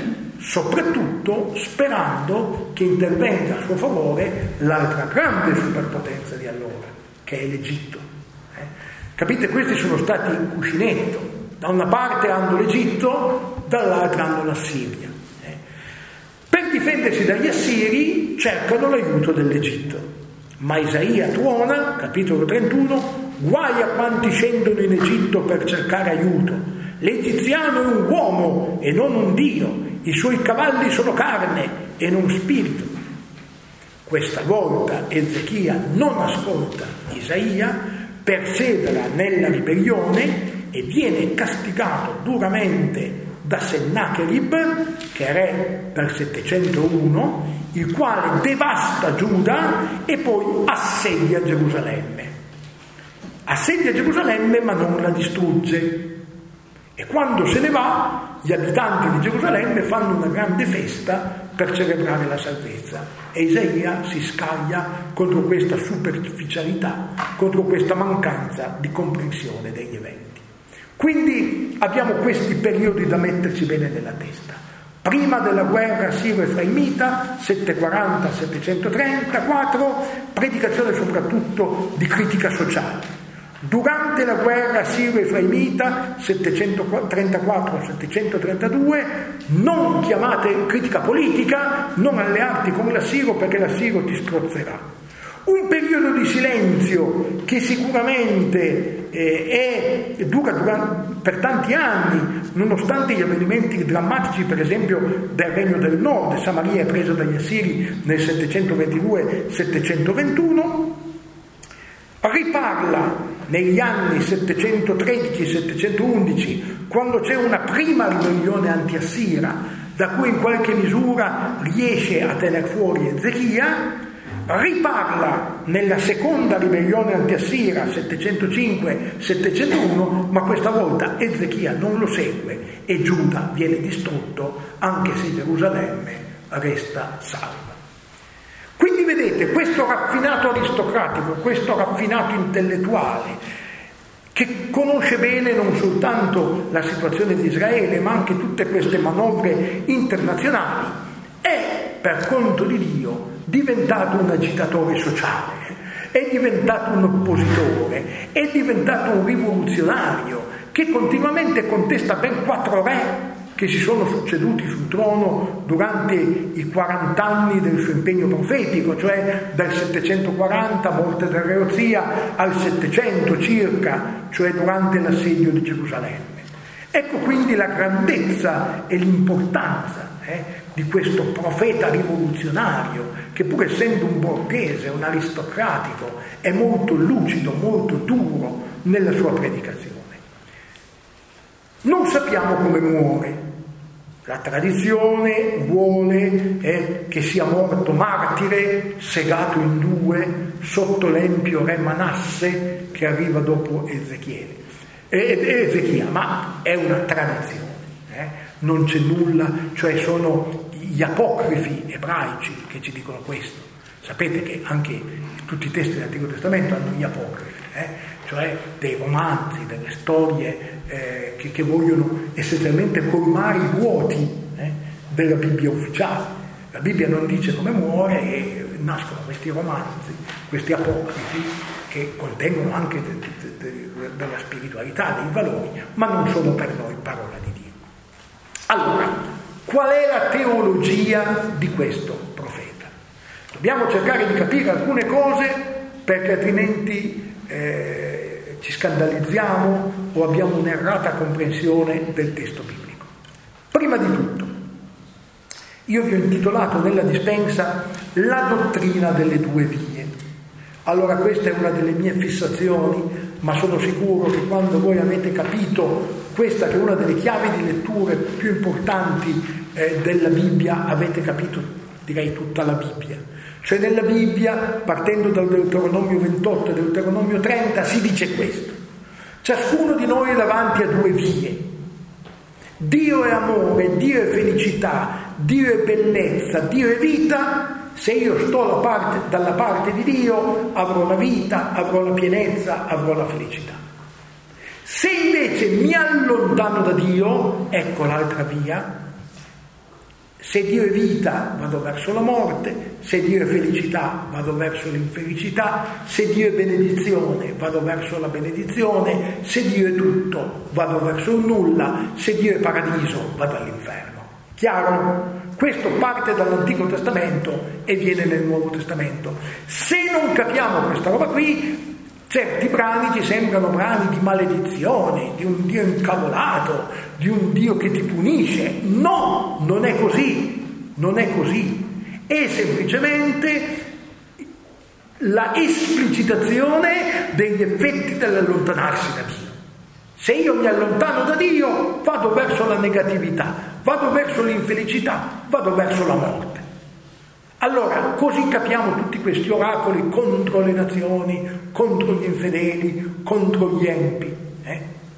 soprattutto sperando che intervenga a suo favore l'altra grande superpotenza di allora, che è l'Egitto. Eh? Capite? Questi sono stati in cuscinetto. Da una parte hanno l'Egitto, dall'altra hanno la Siria. Eh? Per difendersi dagli assiri cercano l'aiuto dell'Egitto. Ma Isaia tuona, capitolo trentuno, guai a quanti scendono in Egitto per cercare aiuto. L'egiziano è un uomo e non un dio, i suoi cavalli sono carne e non spirito. Questa volta Ezechia non ascolta Isaia, persevera nella ribellione e viene castigato duramente da Sennacherib, che è re per settecentouno, il quale devasta Giuda e poi assedia Gerusalemme. Assedia Gerusalemme ma non la distrugge. E quando se ne va, gli abitanti di Gerusalemme fanno una grande festa per celebrare la salvezza. E Isaia si scaglia contro questa superficialità, contro questa mancanza di comprensione degli eventi. Quindi abbiamo questi periodi da metterci bene nella testa. Prima della guerra siro-efraimita, settecentoquaranta settecentotrentaquattro, predicazione soprattutto di critica sociale. Durante la guerra siro-efraimita, settecentotrentaquattro settecentotrentadue, non chiamate critica politica, non allearti con l'assiro perché l'assiro ti strozzerà. Un periodo di silenzio che sicuramente eh, è, dura, dura per tanti anni, nonostante gli avvenimenti drammatici, per esempio del Regno del Nord. Samaria è presa dagli Assiri nel settecentoventidue settecentoventuno, riparla negli anni settecentotredici settecentoundici, quando c'è una prima ribellione anti-assira, da cui in qualche misura riesce a tener fuori Ezechia. Riparla nella seconda ribellione anti-assira settecentocinque settecentouno, ma questa volta Ezechia non lo segue e Giuda viene distrutto, anche se Gerusalemme resta salva. Quindi vedete, questo raffinato aristocratico, questo raffinato intellettuale, che conosce bene non soltanto la situazione di Israele, ma anche tutte queste manovre internazionali, è per conto di Dio diventato un agitatore sociale, è diventato un oppositore, è diventato un rivoluzionario che continuamente contesta ben quattro re che si sono succeduti sul trono durante i quaranta anni del suo impegno profetico, cioè dal settecentoquaranta, morte del re Ozia, al settecento circa, cioè durante l'assedio di Gerusalemme. Ecco quindi la grandezza e l'importanza eh, di questo profeta rivoluzionario, che pur essendo un borghese, un aristocratico, è molto lucido, molto duro nella sua predicazione. Non sappiamo come muore. La tradizione vuole eh, che sia morto martire, segato in due, sotto l'empio re Manasse che arriva dopo Ezechiele. E, Ezechia, ma è una tradizione, eh? Non c'è nulla, cioè sono gli apocrifi ebraici che ci dicono questo. Sapete che anche tutti i testi dell'Antico Testamento hanno gli apocrifi, eh? Cioè dei romanzi, delle storie eh, che, che vogliono essenzialmente colmare i vuoti eh, della Bibbia ufficiale. La Bibbia non dice come muore e nascono questi romanzi, questi apocrifi che contengono anche de, de, de, de, della spiritualità, dei valori, ma non sono per noi parola di Dio. Allora, qual è la teologia di questo profeta? Dobbiamo cercare di capire alcune cose, perché altrimenti eh, ci scandalizziamo o abbiamo un'errata comprensione del testo biblico. Prima di tutto, io vi ho intitolato nella dispensa la dottrina delle due vie. Allora questa è una delle mie fissazioni, ma sono sicuro che quando voi avete capito questa, che è una delle chiavi di letture più importanti eh, della Bibbia, avete capito, direi, tutta la Bibbia. Cioè nella Bibbia, partendo dal Deuteronomio ventotto e Deuteronomio trenta, si dice questo: ciascuno di noi è davanti a due vie. Dio è amore, Dio è felicità, Dio è bellezza, Dio è vita. Se io sto alla parte, dalla parte di Dio, avrò la vita, avrò la pienezza, avrò la felicità. Se invece mi allontano da Dio, ecco l'altra via, Se Dio è vita, vado verso la morte; se Dio è felicità, vado verso l'infelicità; se Dio è benedizione, vado verso la benedizione; se Dio è tutto, vado verso il nulla; se Dio è paradiso, vado all'inferno. Chiaro? Questo parte dall'Antico Testamento e viene nel Nuovo Testamento. Se non capiamo questa roba qui, certi brani ci sembrano brani di maledizione, di un Dio incavolato, di un Dio che ti punisce. No, non è così, non è così. È semplicemente la esplicitazione degli effetti dell'allontanarsi da Dio. Se io mi allontano da Dio, vado verso la negatività, vado verso l'infelicità, vado verso la morte. Allora, così capiamo tutti questi oracoli contro le nazioni, contro gli infedeli, contro gli empi. Eh?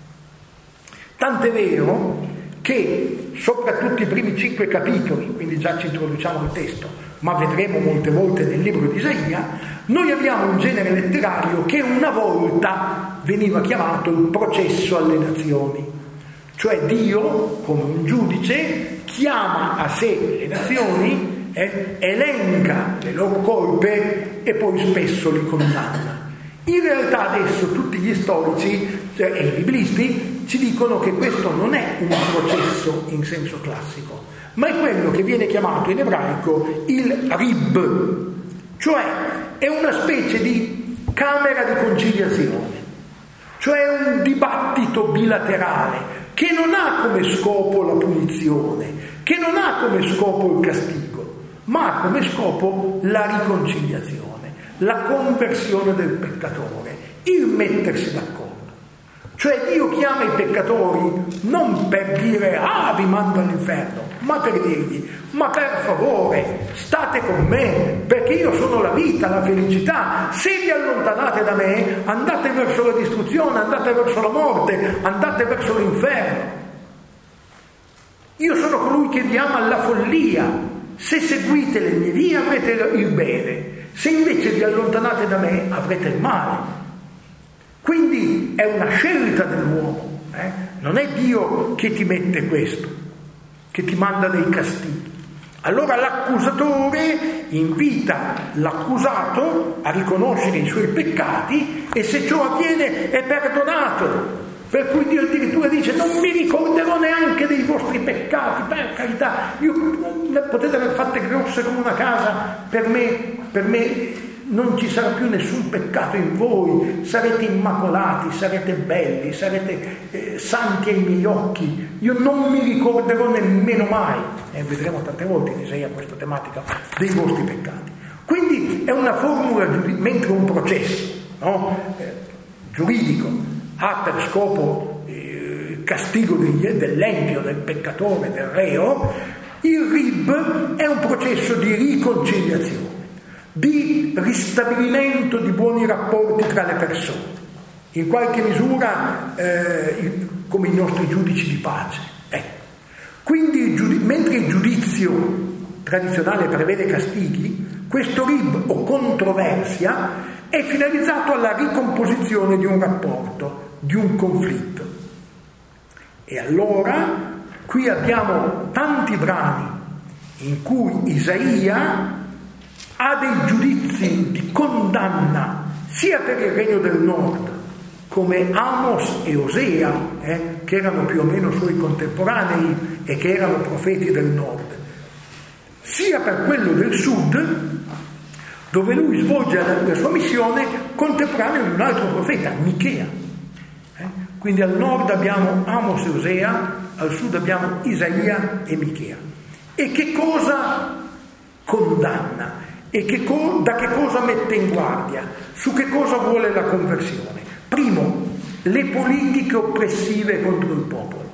Tant'è vero che soprattutto i primi cinque capitoli, quindi già ci introduciamo al testo, ma vedremo molte volte nel libro di Isaia, noi abbiamo un genere letterario che una volta veniva chiamato il processo alle nazioni. Cioè Dio, come un giudice, chiama a sé le nazioni, eh, elenca le loro colpe e poi spesso li condanna. In realtà adesso tutti gli storici, cioè, e i biblisti ci dicono che questo non è un processo in senso classico, ma è quello che viene chiamato in ebraico il rib, cioè è una specie di camera di conciliazione, cioè un dibattito bilaterale che non ha come scopo la punizione, che non ha come scopo il castigo, ma ha come scopo la riconciliazione, la conversione del peccatore, il mettersi d'accordo. Cioè Dio chiama i peccatori non per dire ah vi mando all'inferno, ma per dirgli ma per favore state con me, perché io sono la vita, la felicità. Se vi allontanate da me andate verso la distruzione, andate verso la morte, andate verso l'inferno. Io sono colui che vi ama alla follia. Se seguite le mie vie avrete il bene, se invece vi allontanate da me avrete il male. Quindi è una scelta dell'uomo, eh? Non è Dio che ti mette questo, che ti manda dei castighi. Allora l'accusatore invita l'accusato a riconoscere i suoi peccati e se ciò avviene è perdonato. Per cui Dio addirittura dice non mi ricorderò neanche dei vostri peccati, per carità, io, potete aver fatte grosse come una casa, per me, per me non ci sarà più nessun peccato in voi, sarete immacolati, sarete belli, sarete eh, santi ai miei occhi, io non mi ricorderò nemmeno mai, e vedremo tante volte in Isaia questa tematica dei vostri peccati. Quindi è una formula, mentre un processo no, eh, giuridico ha per scopo eh, il castigo degli, dell'empio, del peccatore, del reo, il rib è un processo di riconciliazione, di ristabilimento di buoni rapporti tra le persone, in qualche misura eh, come i nostri giudici di pace. Ecco. Quindi il giudi- mentre il giudizio tradizionale prevede castighi, questo rib o controversia è finalizzato alla ricomposizione di un rapporto, di un conflitto. E allora qui abbiamo tanti brani in cui Isaia ha dei giudizi di condanna sia per il regno del nord, come Amos e Osea, eh, che erano più o meno suoi contemporanei e che erano profeti del nord, sia per quello del sud, dove lui svolge la, la sua missione contemporanea di un altro profeta, Michea. Eh? Quindi al nord abbiamo Amos e Osea, al sud abbiamo Isaia e Michea. E che cosa condanna? E che co- da che cosa mette in guardia? Su che cosa vuole la conversione? Primo, le politiche oppressive contro il popolo.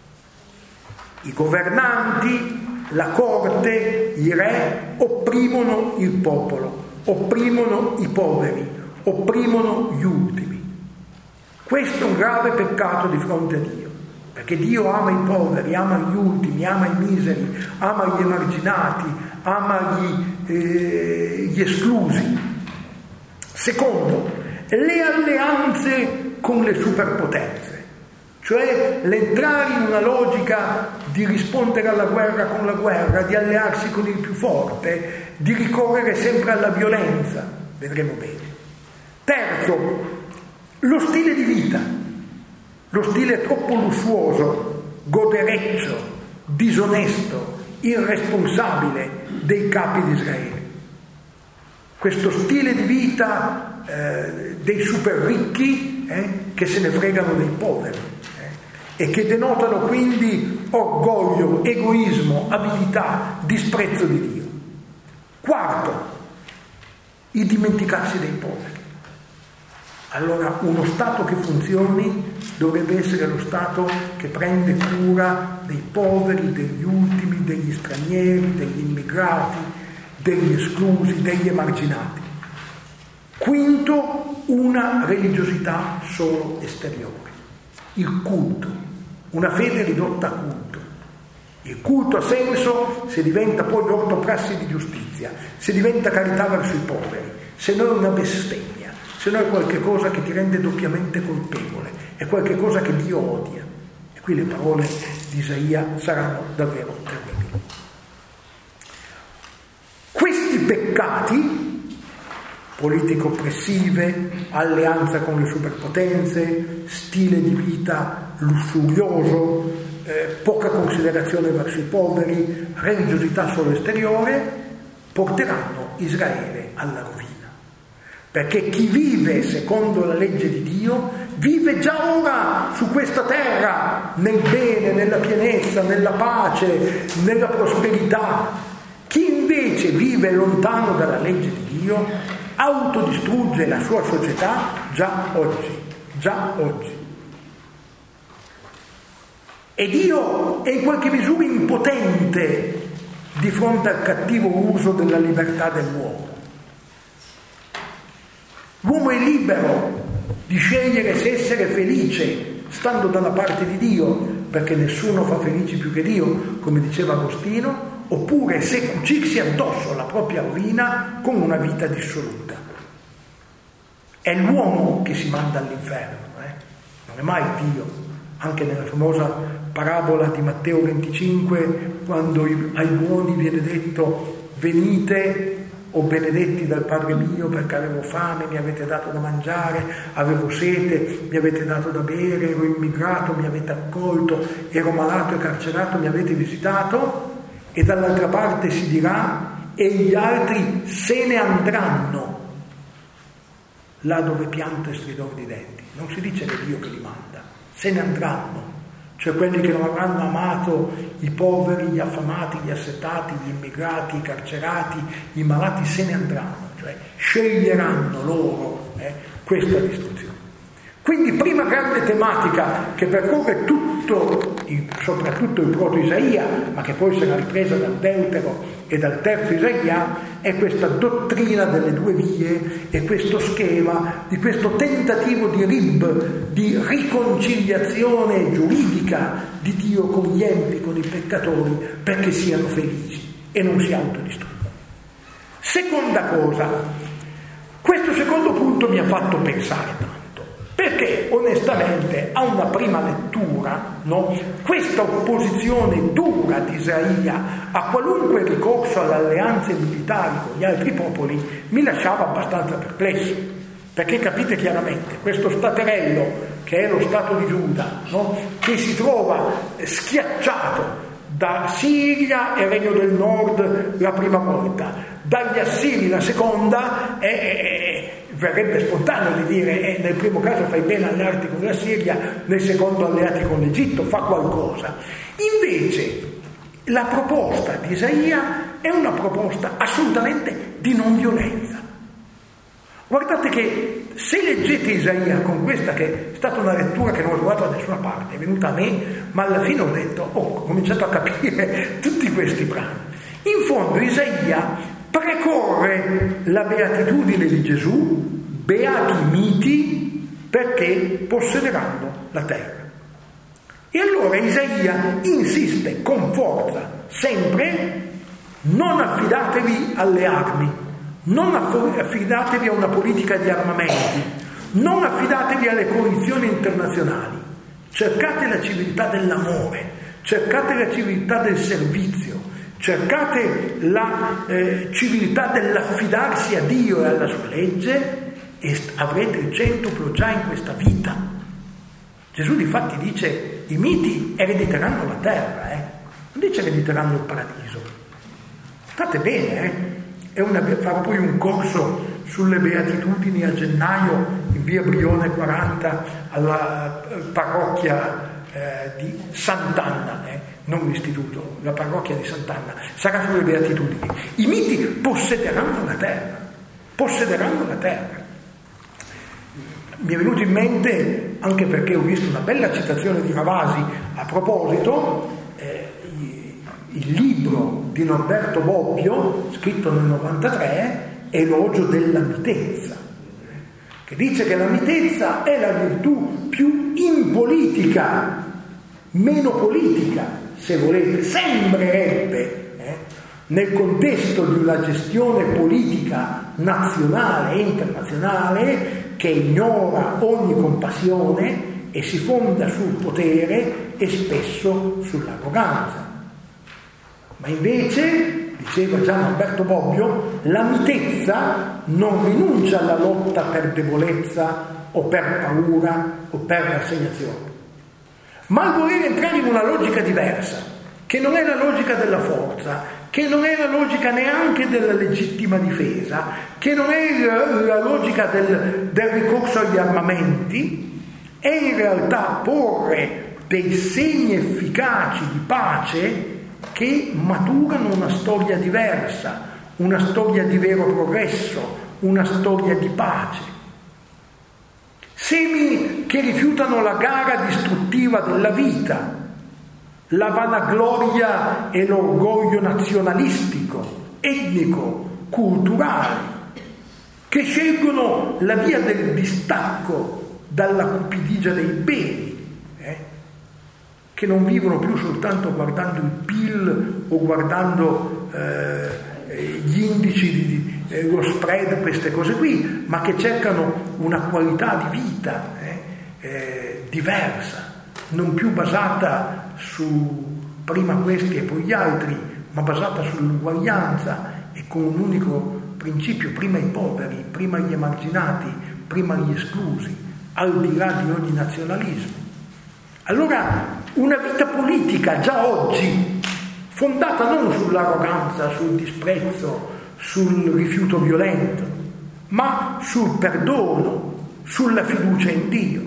I governanti, la corte, i re opprimono il popolo, opprimono i poveri, opprimono gli ultimi. Questo è un grave peccato di fronte a Dio, perché Dio ama i poveri, ama gli ultimi, ama i miseri, ama gli emarginati, ama gli, eh, gli esclusi. Secondo, le alleanze con le superpotenze. cioè l'entrare in una logica di rispondere alla guerra con la guerra, di allearsi con il più forte, di ricorrere sempre alla violenza. Vedremo bene. Terzo, lo stile di vita, lo stile troppo lussuoso, godereccio, disonesto, irresponsabile dei capi di Israele. Questo stile di vita eh, dei super ricchi eh, che se ne fregano dei poveri eh, e che denotano quindi orgoglio, egoismo, avidità, disprezzo di Dio. Quarto, il dimenticarsi dei poveri. Allora uno Stato che funzioni dovrebbe essere lo Stato che prende cura dei poveri, degli ultimi, degli stranieri, degli immigrati, degli esclusi, degli emarginati. Quinto, una religiosità solo esteriore. Il culto, una fede ridotta a culto. Il culto ha senso se diventa poi ortoprassi di giustizia, se diventa carità verso i poveri, se no è una bestemmia, se no è qualche cosa che ti rende doppiamente colpevole, è qualche cosa che Dio odia. E qui le parole di Isaia saranno davvero terribili. Questi peccati, politiche oppressive, alleanza con le superpotenze, stile di vita lussurioso, eh, poca considerazione verso i poveri, religiosità solo esteriore, porteranno Israele alla rovina. Perché chi vive secondo la legge di Dio vive già ora su questa terra nel bene, nella pienezza, nella pace, nella prosperità. Chi invece vive lontano dalla legge di Dio autodistrugge la sua società già oggi, già oggi. E Dio è in qualche misura impotente di fronte al cattivo uso della libertà dell'uomo. L'uomo è libero di scegliere se essere felice stando dalla parte di Dio, perché nessuno fa felici più che Dio, come diceva Agostino, oppure se cucirsi addosso la propria rovina con una vita dissoluta. È l'uomo che si manda all'inferno, eh? Non è mai Dio. Anche nella famosa parabola di Matteo venticinque, quando ai buoni viene detto: venite, o benedetti dal Padre mio, perché avevo fame, mi avete dato da mangiare, avevo sete, mi avete dato da bere, ero immigrato, mi avete accolto, ero malato e carcerato, mi avete visitato. E dall'altra parte si dirà: e gli altri se ne andranno là dove pianto e stridor di denti. Non si dice che è Dio che li manda, se ne andranno, cioè quelli che non avranno amato i poveri, gli affamati, gli assetati, gli immigrati, i carcerati, i malati, se ne andranno, cioè sceglieranno loro eh, questa distruzione. Quindi prima grande tematica che percorre tutto, soprattutto il proto-Isaia, ma che poi sarà ripresa dal Deutero e dal terzo Isaia, è questa dottrina delle due vie e questo schema di questo tentativo di rib, di riconciliazione giuridica di Dio con gli empi, con i peccatori, perché siano felici e non si autodistruggano. Seconda cosa, questo secondo punto mi ha fatto pensare tanto. Perché onestamente a una prima lettura, no, questa opposizione dura di Isaia a qualunque ricorso alle alleanze militari con gli altri popoli mi lasciava abbastanza perplesso, perché capite chiaramente questo staterello che è lo Stato di Giuda, no, che si trova schiacciato da Siria e Regno del Nord la prima volta, dagli Assiri la seconda, è, è, verrebbe spontaneo di dire eh, nel primo caso fai bene allearti con la Siria, nel secondo alleati con l'Egitto, fa qualcosa. Invece la proposta di Isaia è una proposta assolutamente di non violenza. Guardate che se leggete Isaia con questa, che è stata una lettura che non ho trovato da nessuna parte, è venuta a me, ma alla fine ho detto, oh, ho cominciato a capire tutti questi brani. In fondo Isaia precorre la beatitudine di Gesù, beati i miti perché possederanno la terra. E allora Isaia insiste con forza, sempre: non affidatevi alle armi, non affidatevi a una politica di armamenti, non affidatevi alle coalizioni internazionali. cercate la civiltà dell'amore, cercate la civiltà del servizio, cercate la eh, civiltà dell'affidarsi a Dio e alla sua legge e avrete il centuplo già in questa vita. Gesù difatti dice: i miti erediteranno la terra, eh? non dice erediteranno il paradiso. State bene, eh? È una, farò poi un corso sulle beatitudini a gennaio in via Brione quaranta alla parrocchia eh, di Sant'Anna, eh? non l'istituto, la parrocchia di Sant'Anna, sarà sulle beatitudini. I miti possederanno la terra, possederanno la terra. Mi è venuto in mente, anche perché ho visto una bella citazione di Ravasi a proposito, eh, il libro di Norberto Bobbio, scritto nel novantatré, Elogio della mitezza, che dice che la mitezza è la virtù più impolitica, meno politica, se volete, sembrerebbe, eh, nel contesto di una gestione politica nazionale e internazionale che ignora ogni compassione e si fonda sul potere e spesso sull'arroganza. Ma invece, diceva già Norberto Bobbio, la mitezza non rinuncia alla lotta per debolezza o per paura o per rassegnazione, ma al voler entrare in una logica diversa, che non è la logica della forza, che non è la logica neanche della legittima difesa, che non è la logica del, del ricorso agli armamenti, è in realtà porre dei segni efficaci di pace che maturano una storia diversa, una storia di vero progresso, una storia di pace. Semi che rifiutano la gara distruttiva della vita, la vanagloria e l'orgoglio nazionalistico, etnico, culturale, che scelgono la via del distacco dalla cupidigia dei beni, eh? che non vivono più soltanto guardando il P I L o guardando eh, gli indici, di, eh, lo spread, queste cose qui, ma che cercano una qualità di vita eh, eh, diversa, non più basata su prima questi e poi gli altri, ma basata sull'uguaglianza e con un unico principio: prima i poveri, prima gli emarginati, prima gli esclusi, al di là di ogni nazionalismo. Allora una vita politica già oggi fondata non sull'arroganza, sul disprezzo, sul rifiuto violento, ma sul perdono, sulla fiducia in Dio.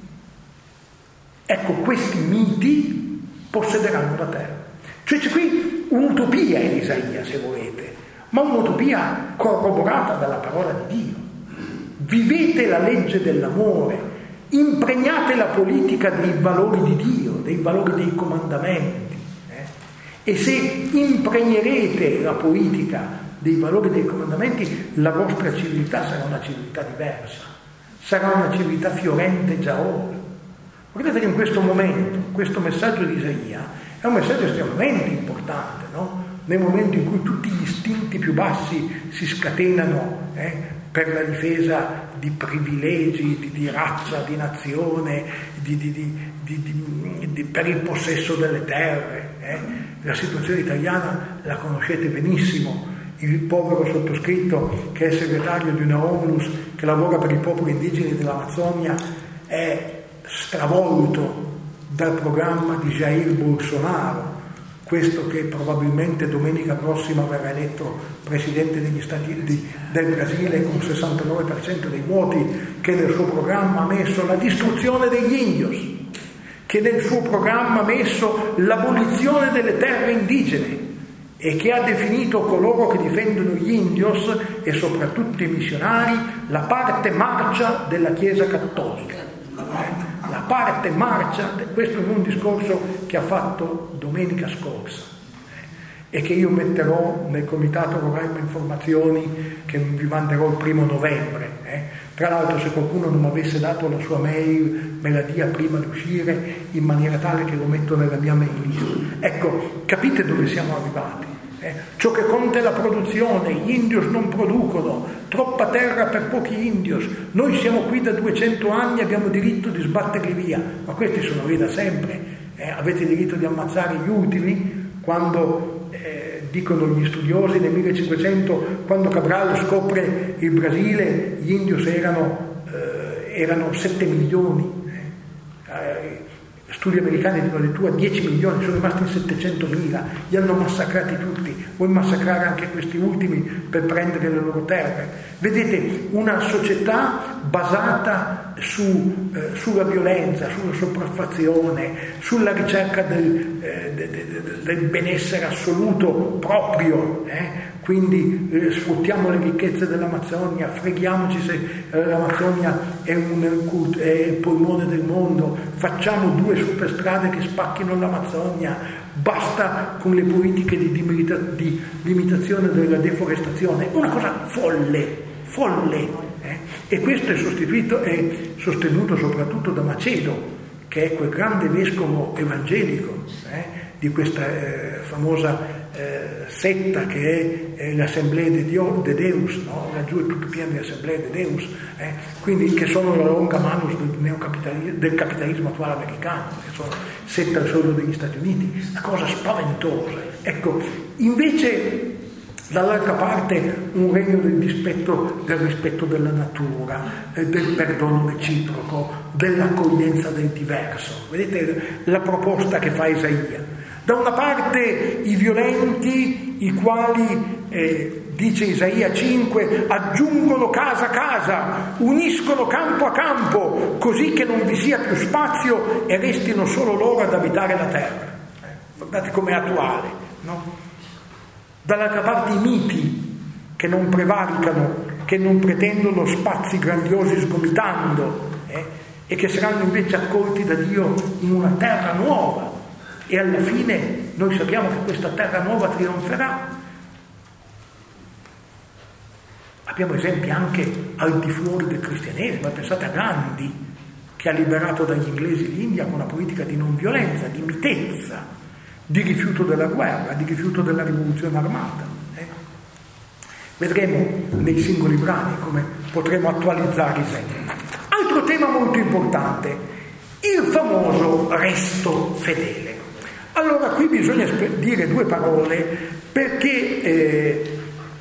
Ecco, questi miti possederanno la terra. Cioè c'è qui un'utopia in Isaia, se volete, ma un'utopia corroborata dalla parola di Dio. Vivete la legge dell'amore, impregnate la politica dei valori di Dio, dei valori dei comandamenti, eh? E se impregnerete la politica dei valori dei comandamenti, la vostra civiltà sarà una civiltà diversa, sarà una civiltà fiorente già ora. Guardate che in questo momento, questo messaggio di Isaia è un messaggio estremamente importante, no? Nel momento in cui tutti gli istinti più bassi si scatenano eh, per la difesa di privilegi, di, di razza, di nazione, di, di, di, di, di, per il possesso delle terre. Eh. La situazione italiana la conoscete benissimo. Il povero sottoscritto, che è segretario di una ONLUS che lavora per i popoli indigeni dell'Amazzonia, è stravolto dal programma di Jair Bolsonaro, questo che probabilmente domenica prossima verrà eletto presidente degli Stati Uniti del Brasile con il sessantanove per cento dei voti, che nel suo programma ha messo la distruzione degli indios, che nel suo programma ha messo l'abolizione delle terre indigene e che ha definito coloro che difendono gli indios e soprattutto i missionari la parte marcia della Chiesa Cattolica. Eh? La parte marcia, questo è un discorso che ha fatto domenica scorsa eh, e che io metterò nel comitato Roraima Informazioni, che vi manderò il primo novembre. Eh. Tra l'altro, se qualcuno non mi avesse dato la sua mail, me la dia prima di uscire, in maniera tale che lo metto nella mia mail list. Ecco, capite dove siamo arrivati? Eh, ciò che conta è la produzione, gli indios non producono, troppa terra per pochi indios, noi siamo qui da duecento anni, abbiamo diritto di sbatterli via, ma questi sono lì da sempre, eh, avete diritto di ammazzare gli ultimi, quando eh, dicono gli studiosi nel millecinquecento, quando Cabral scopre il Brasile, gli indios erano, eh, erano sette milioni, eh, studi americani dicono addirittura dieci milioni, sono rimasti in settecentomila, li hanno massacrati tutti, vuoi massacrare anche questi ultimi per prendere le loro terre. Vedete, una società basata su, eh, sulla violenza, sulla sopraffazione, sulla ricerca del, eh, de, de, de, del benessere assoluto proprio, eh? Quindi eh, sfruttiamo le ricchezze dell'Amazzonia, freghiamoci se eh, l'Amazzonia è un è il polmone del mondo, facciamo due superstrade che spacchino l'Amazzonia, basta con le politiche di, dimilita, di limitazione della deforestazione, una cosa folle, folle, eh? E questo è sostituito, è sostenuto soprattutto da Macedo, che è quel grande vescovo evangelico, eh? Di questa eh, famosa eh, setta che è, è l'Assemblea de, Dio, de Deus, no? Laggiù è tutto pieno di Assemblea de Deus, eh? Quindi che sono la longa manus del, neocapitalismo, del capitalismo attuale americano, che sono setta solo degli Stati Uniti, una cosa spaventosa. Ecco, invece dall'altra parte un regno del rispetto, del rispetto della natura, eh, del perdono reciproco, dell'accoglienza del diverso. Vedete la proposta che fa Isaia. Da una parte i violenti, i quali, eh, dice Isaia cinque, aggiungono casa a casa, uniscono campo a campo, così che non vi sia più spazio e restino solo loro ad abitare la terra. Eh, guardate com'è attuale, no? Dall'altra parte i miti, che non prevaricano, che non pretendono spazi grandiosi sgomitando, eh, e che saranno invece accolti da Dio in una terra nuova. E alla fine noi sappiamo che questa terra nuova trionferà. Abbiamo esempi anche al di fuori del cristianesimo. Pensate a Gandhi, che ha liberato dagli inglesi l'India con una politica di non violenza, di mitezza, di rifiuto della guerra, di rifiuto della rivoluzione armata. Eh? Vedremo nei singoli brani come potremo attualizzare i esempi. Altro tema molto importante, il famoso resto fedele. Allora qui bisogna dire due parole perché, eh,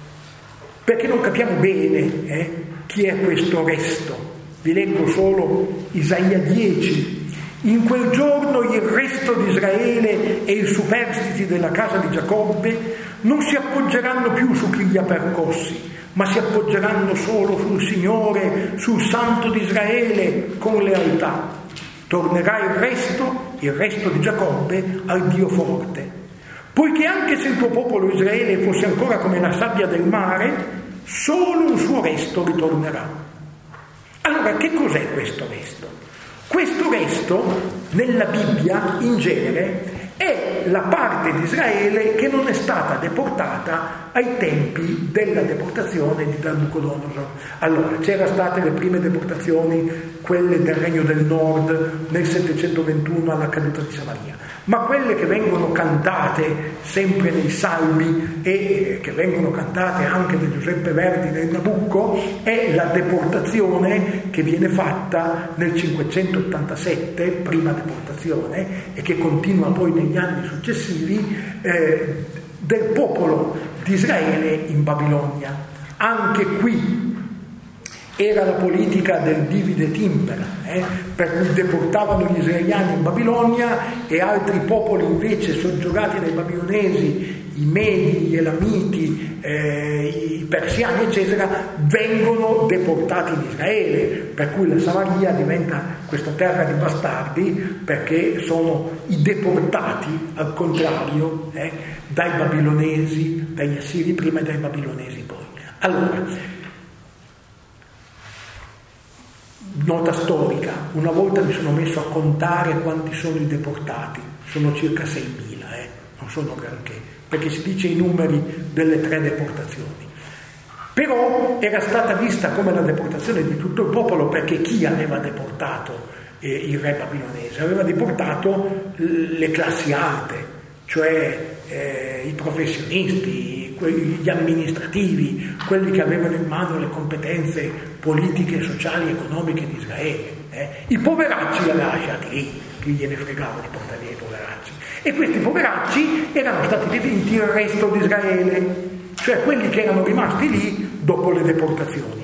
perché non capiamo bene eh, chi è questo resto. Vi leggo solo Isaia dieci. In quel giorno il resto di Israele e i superstiti della casa di Giacobbe non si appoggeranno più su chi li ha percossi, ma si appoggeranno solo sul Signore, sul Santo di Israele, con lealtà. Tornerà il resto, il resto di Giacobbe, al Dio forte. Poiché anche se il tuo popolo Israele fosse ancora come la sabbia del mare, solo un suo resto ritornerà. Allora, che cos'è questo resto? Questo resto, nella Bibbia, in genere, è la parte di Israele che non è stata deportata ai tempi della deportazione di Nabucodonosor. Allora, c'erano state le prime deportazioni, quelle del Regno del Nord, nel settecentoventuno alla caduta di Samaria, ma quelle che vengono cantate sempre nei Salmi e che vengono cantate anche da Giuseppe Verdi nel Nabucco è la deportazione che viene fatta nel cinquecentottantasette, prima deportazione, e che continua poi negli anni successivi, eh, del popolo di Israele in Babilonia. Anche qui era la politica del divide et impera, eh, per cui deportavano gli israeliani in Babilonia e altri popoli invece soggiogati dai babilonesi, i Medi, gli Elamiti, eh, i Persiani eccetera, vengono deportati in Israele, per cui la Samaria diventa questa terra di bastardi perché sono i deportati al contrario eh, dai babilonesi, dagli assiri prima e dai babilonesi poi. Allora, nota storica, una volta mi sono messo a contare quanti sono i deportati, sono circa seimila, eh? Non sono granché, perché si dice i numeri delle tre deportazioni. Però era stata vista come la deportazione di tutto il popolo, perché chi aveva deportato eh, il re babilonese? Aveva deportato le classi alte, cioè eh, i professionisti, quelli, gli amministrativi, quelli che avevano in mano le competenze politiche, sociali, economiche di Israele. Eh. I poveracci la lasciati lì, chi gliene fregava di portare via i poveracci. E questi poveracci erano stati definiti il resto di Israele, cioè quelli che erano rimasti lì dopo le deportazioni.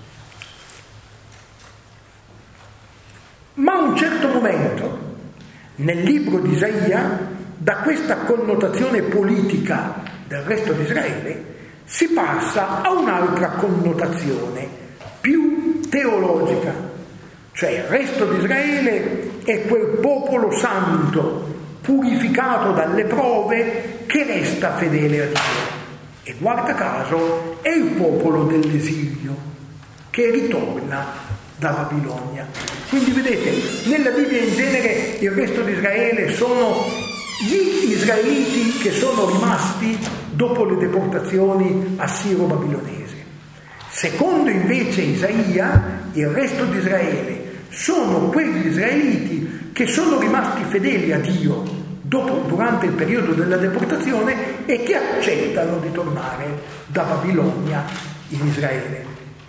Ma a un certo momento, nel libro di Isaia, da questa connotazione politica del resto di Israele, si passa a un'altra connotazione più teologica, cioè il resto di Israele è quel popolo santo, purificato dalle prove, che resta fedele a Dio. E guarda caso è il popolo dell'esilio che ritorna da Babilonia. Quindi vedete, nella Bibbia in genere il resto di Israele sono gli israeliti che sono rimasti dopo le deportazioni assiro-babilonesi. Secondo invece Isaia, il resto di Israele sono quegli israeliti che sono rimasti fedeli a Dio dopo, durante il periodo della deportazione, e che accettano di tornare da Babilonia in Israele.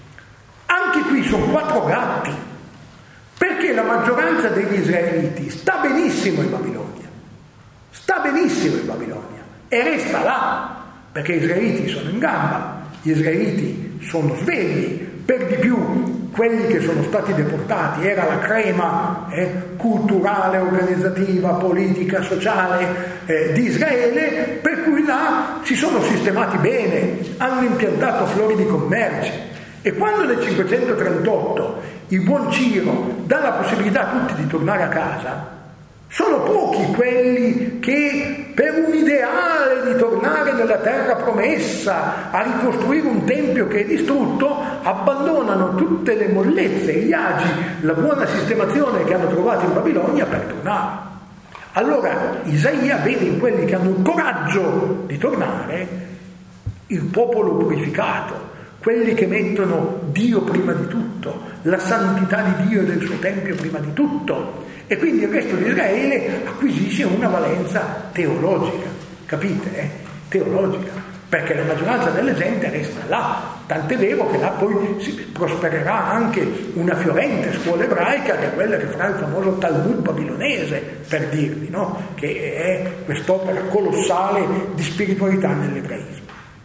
Anche qui sono quattro gatti, perché la maggioranza degli israeliti sta benissimo in Babilonia, sta benissimo in Babilonia e resta là, perché gli israeliti sono in gamba, gli israeliti sono svegli, per di più quelli che sono stati deportati era la crema eh, culturale, organizzativa, politica, sociale eh, di Israele, per cui là si sono sistemati bene, hanno impiantato fiori di commercio. E quando nel cinquecentotrentotto il buon Ciro dà la possibilità a tutti di tornare a casa, sono pochi quelli che per un ideale di tornare nella terra promessa a ricostruire un tempio che è distrutto abbandonano tutte le mollezze, gli agi, la buona sistemazione che hanno trovato in Babilonia per tornare. Allora Isaia vede in quelli che hanno il coraggio di tornare il popolo purificato, quelli che mettono Dio prima di tutto, la santità di Dio e del suo tempio prima di tutto, e quindi il resto di Israele acquisisce una valenza teologica, capite? Eh? Teologica, perché la maggioranza della gente resta là, tant'è vero che là poi si prospererà anche una fiorente scuola ebraica, che è quella che farà il famoso Talmud babilonese, per dirvi, no? Che è quest'opera colossale di spiritualità nell'ebraismo.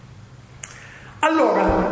Allora,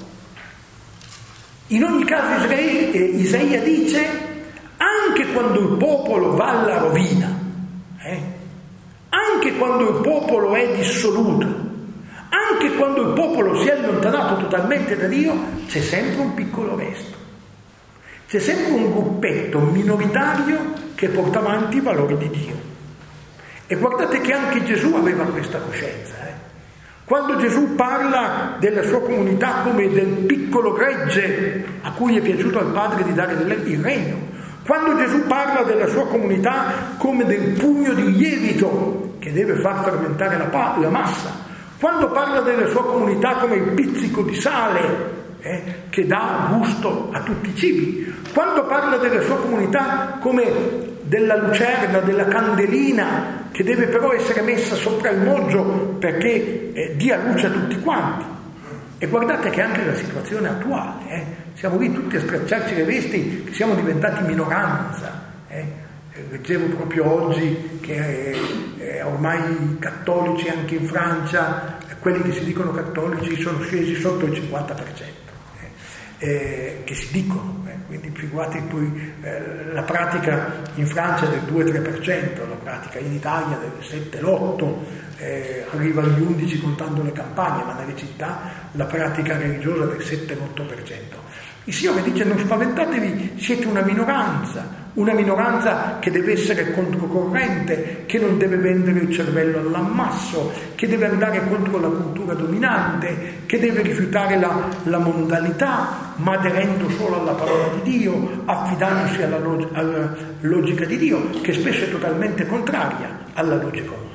in ogni caso Israele, eh, Isaia dice, anche quando il popolo va alla rovina, eh, anche quando il popolo è dissoluto, anche quando il popolo si è allontanato totalmente da Dio, c'è sempre un piccolo resto, c'è sempre un gruppetto minoritario che porta avanti i valori di Dio. E guardate che anche Gesù aveva questa coscienza. Eh. Quando Gesù parla della sua comunità come del piccolo gregge a cui è piaciuto al Padre di dare il regno, quando Gesù parla della sua comunità come del pugno di lievito che deve far fermentare la, pa- la massa, quando parla della sua comunità come il pizzico di sale eh, che dà gusto a tutti i cibi, quando parla della sua comunità come della lucerna, della candelina che deve però essere messa sopra il moggio perché eh, dia luce a tutti quanti. E guardate che anche la situazione attuale, eh, siamo lì tutti a stracciarci le vesti, che siamo diventati minoranza. Eh. Leggevo proprio oggi che eh, eh, ormai i cattolici anche in Francia, eh, quelli che si dicono cattolici, sono scesi sotto il cinquanta per cento. Eh, che si dicono, eh, quindi figurate poi eh, la pratica in Francia è del due tre per cento, la pratica in Italia del sette l'otto, eh, arriva agli undici contando le campagne, ma nelle città la pratica religiosa del sette l'otto per cento. Il Signore dice: non spaventatevi, siete una minoranza, una minoranza che deve essere controcorrente, che non deve vendere il cervello all'ammasso, che deve andare contro la cultura dominante, che deve rifiutare la, la mondalità, ma aderendo solo alla parola di Dio, affidandosi alla, log- alla logica di Dio, che spesso è totalmente contraria alla logica umana.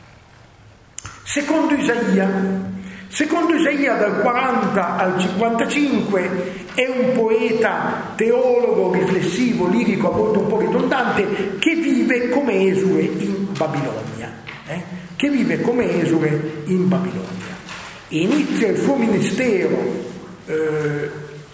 Secondo Isaia, Secondo Isaia dal quaranta al cinquantacinque è un poeta, teologo, riflessivo, lirico, a volte un po' ridondante, che vive come esule in Babilonia, eh? che vive come esule in Babilonia. Inizia il suo ministero eh,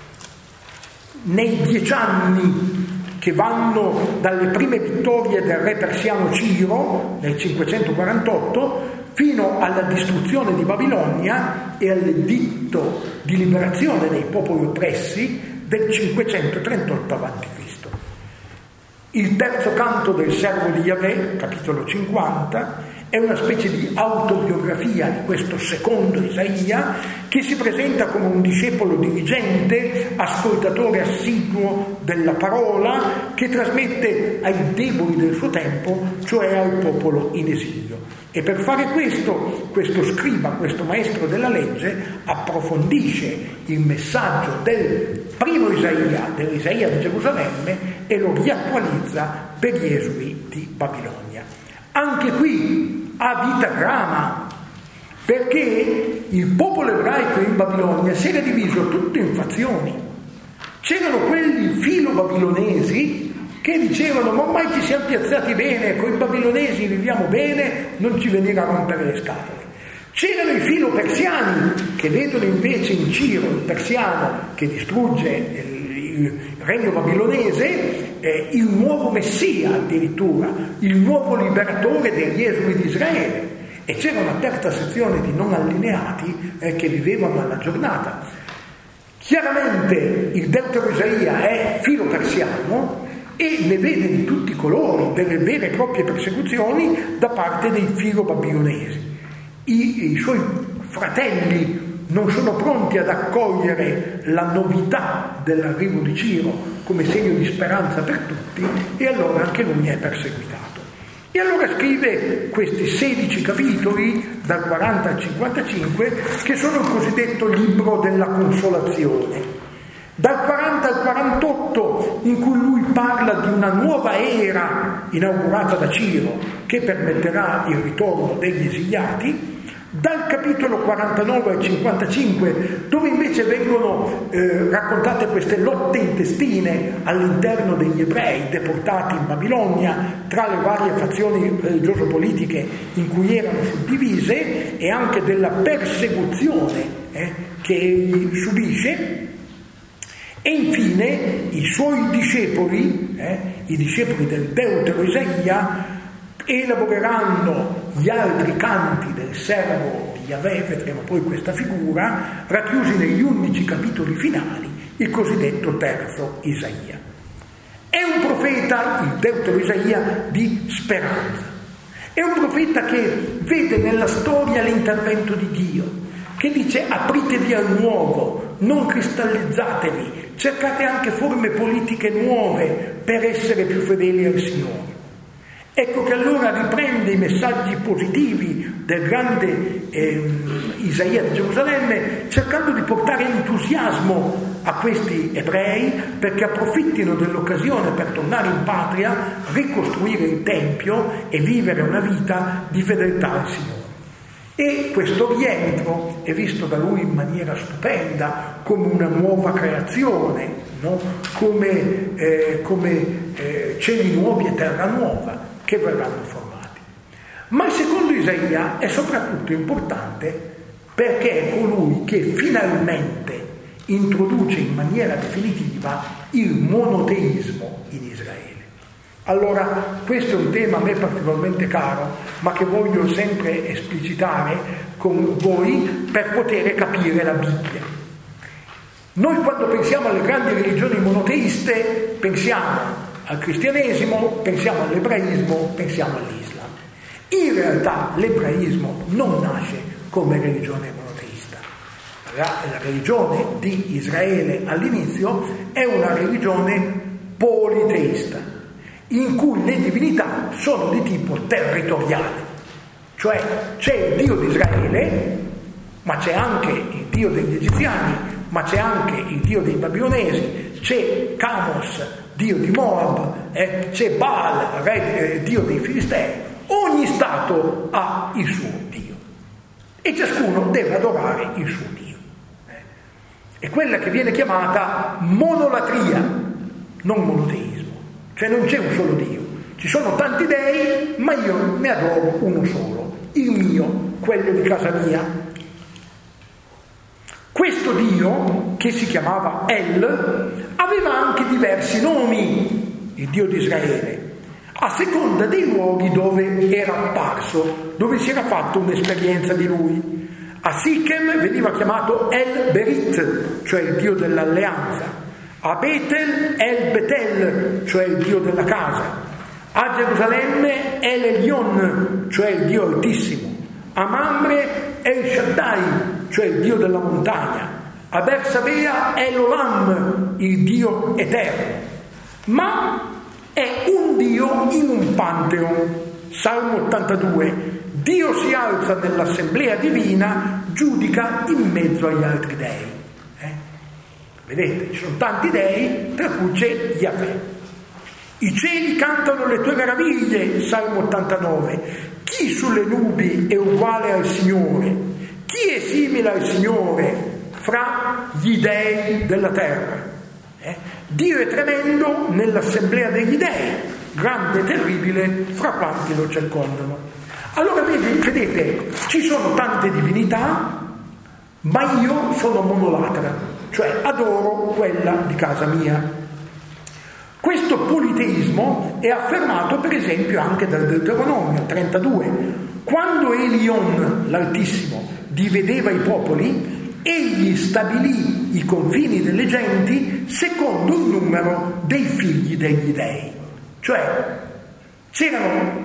nei dieci anni che vanno dalle prime vittorie del re persiano Ciro nel cinquecentoquarantotto fino alla distruzione di Babilonia e all'editto di liberazione dei popoli oppressi del cinquecentotrentotto avanti Cristo. Il terzo canto del servo di Yahweh, capitolo cinquanta, è una specie di autobiografia di questo secondo Isaia che si presenta come un discepolo diligente, ascoltatore assiduo della parola, che trasmette ai deboli del suo tempo, cioè al popolo in esilio. E per fare questo, questo scriba, questo maestro della legge, approfondisce il messaggio del primo Isaia, dell'Isaia di Gerusalemme, e lo riattualizza per gli esuli di Babilonia. Anche qui ha vita grama, perché il popolo ebraico in Babilonia si era diviso tutto in fazioni. C'erano quelli filo-babilonesi che dicevano: ma ormai ci siamo piazzati bene, con i babilonesi viviamo bene, non ci venire a rompere le scatole. C'erano i filo-persiani che vedono invece in Ciro, il persiano che distrugge il regno babilonese, eh, il nuovo Messia addirittura, il nuovo liberatore degli esuli di Israele. E c'era una terza sezione di non allineati eh, che vivevano alla giornata. Chiaramente il Deutero Isaia è filo persiano e ne vede di tutti i colori, delle vere e proprie persecuzioni da parte dei filo babilonesi. I, i suoi fratelli non sono pronti ad accogliere la novità dell'arrivo di Ciro come segno di speranza per tutti, e allora anche lui è perseguitato. E allora scrive questi sedici capitoli, dal quaranta al cinquantacinque, che sono il cosiddetto libro della consolazione. Dal quaranta al quarantotto, in cui lui parla di una nuova era inaugurata da Ciro, che permetterà il ritorno degli esiliati. Dal capitolo quarantanove al cinquantacinque, dove invece vengono eh, raccontate queste lotte intestine all'interno degli ebrei deportati in Babilonia tra le varie fazioni religioso-politiche in cui erano suddivise, e anche della persecuzione eh, che egli subisce. E infine i suoi discepoli, eh, i discepoli del Deutero Isaia, elaboreranno gli altri canti del servo di Yahweh, vedremo poi questa figura, racchiusi negli undici capitoli finali, il cosiddetto terzo Isaia. È un profeta, il Deutero Isaia, di speranza. È un profeta che vede nella storia l'intervento di Dio, che dice: apritevi al nuovo, non cristallizzatevi, cercate anche forme politiche nuove per essere più fedeli al Signore. Ecco che allora riprende i messaggi positivi del grande eh, Isaia di Gerusalemme, cercando di portare entusiasmo a questi ebrei perché approfittino dell'occasione per tornare in patria, ricostruire il Tempio e vivere una vita di fedeltà al Signore. E questo rientro è visto da lui in maniera stupenda, come una nuova creazione, no? come, eh, come eh, cieli nuovi e terra nuova che verranno formati. Ma il secondo Isaia è soprattutto importante perché è colui che finalmente introduce in maniera definitiva il monoteismo in Israele. Allora, questo è un tema a me particolarmente caro, ma che voglio sempre esplicitare con voi per poter capire la Bibbia. Noi quando pensiamo alle grandi religioni monoteiste pensiamo al cristianesimo, pensiamo all'ebraismo, pensiamo all'Islam. In realtà l'ebraismo non nasce come religione monoteista. La, la religione di Israele all'inizio è una religione politeista, in cui le divinità sono di tipo territoriale, cioè c'è il Dio di Israele, ma c'è anche il Dio degli egiziani, ma c'è anche il Dio dei babilonesi, c'è Camos, Dio di Moab, eh, c'è Baal, re, eh, Dio dei Filistei. Ogni stato ha il suo Dio e ciascuno deve adorare il suo Dio. Eh. È quella che viene chiamata monolatria, non monoteismo, cioè non c'è un solo Dio, ci sono tanti dei, ma io ne adoro uno solo, il mio, quello di casa mia. Questo Dio, che si chiamava El, aveva anche diversi nomi, il Dio di Israele, a seconda dei luoghi dove era apparso, dove si era fatto un'esperienza di lui. A Sichem veniva chiamato El Berit, cioè il Dio dell'alleanza. A Betel El Betel, cioè il Dio della casa. A Gerusalemme El Elyon, cioè il Dio altissimo. A Mamre El Shaddai, cioè il Dio della montagna. A Bersabea El Olam, il Dio eterno. Ma è un Dio in un pantheon. Salmo ottantadue. Dio si alza nell'assemblea divina, giudica in mezzo agli altri dei. Eh? Vedete, ci sono tanti dei, tra cui c'è Yahweh. I cieli cantano le tue meraviglie, Salmo ottantanove. Chi sulle nubi è uguale al Signore? Chi è simile al Signore fra gli dei della terra? Eh? Dio è tremendo nell'assemblea degli dei, grande e terribile fra quanti lo circondano. Allora vedete, ci sono tante divinità, ma io sono monolatra, cioè adoro quella di casa mia. Questo politeismo è affermato per esempio anche dal Deuteronomio trentadue. Quando Elion, l'Altissimo, divideva i popoli, egli stabilì i confini delle genti secondo il numero dei figli degli dei. Cioè, c'erano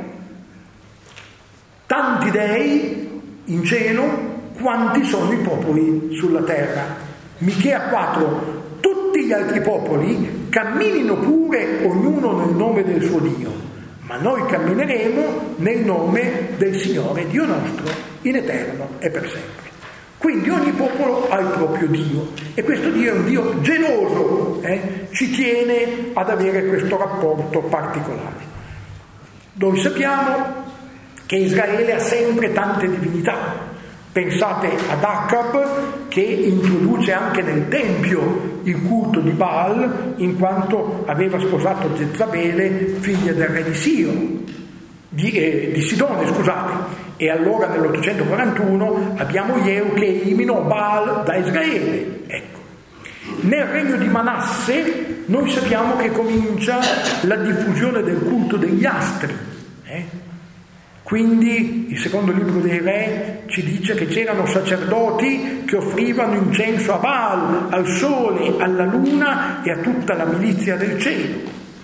tanti dei in cielo quanti sono i popoli sulla terra. Michea quattro. Tutti gli altri popoli camminino pure ognuno nel nome del suo Dio, ma noi cammineremo nel nome del Signore Dio nostro in eterno e per sempre. Quindi ogni popolo ha il proprio Dio e questo Dio è un Dio geloso, eh? Ci tiene ad avere questo rapporto particolare. Noi sappiamo che Israele ha sempre tante divinità. Pensate ad Acab, che introduce anche nel Tempio il culto di Baal, in quanto aveva sposato Jezabele, figlia del re di Sio, di, eh, di Sidone, scusate. E allora nell'ottocentoquarantuno abbiamo Jehu che eliminò Baal da Israele. Ecco. Nel regno di Manasse noi sappiamo che comincia la diffusione del culto degli astri. Eh? Quindi il secondo libro dei re ci dice che c'erano sacerdoti che offrivano incenso a Baal, al sole, alla luna e a tutta la milizia del cielo.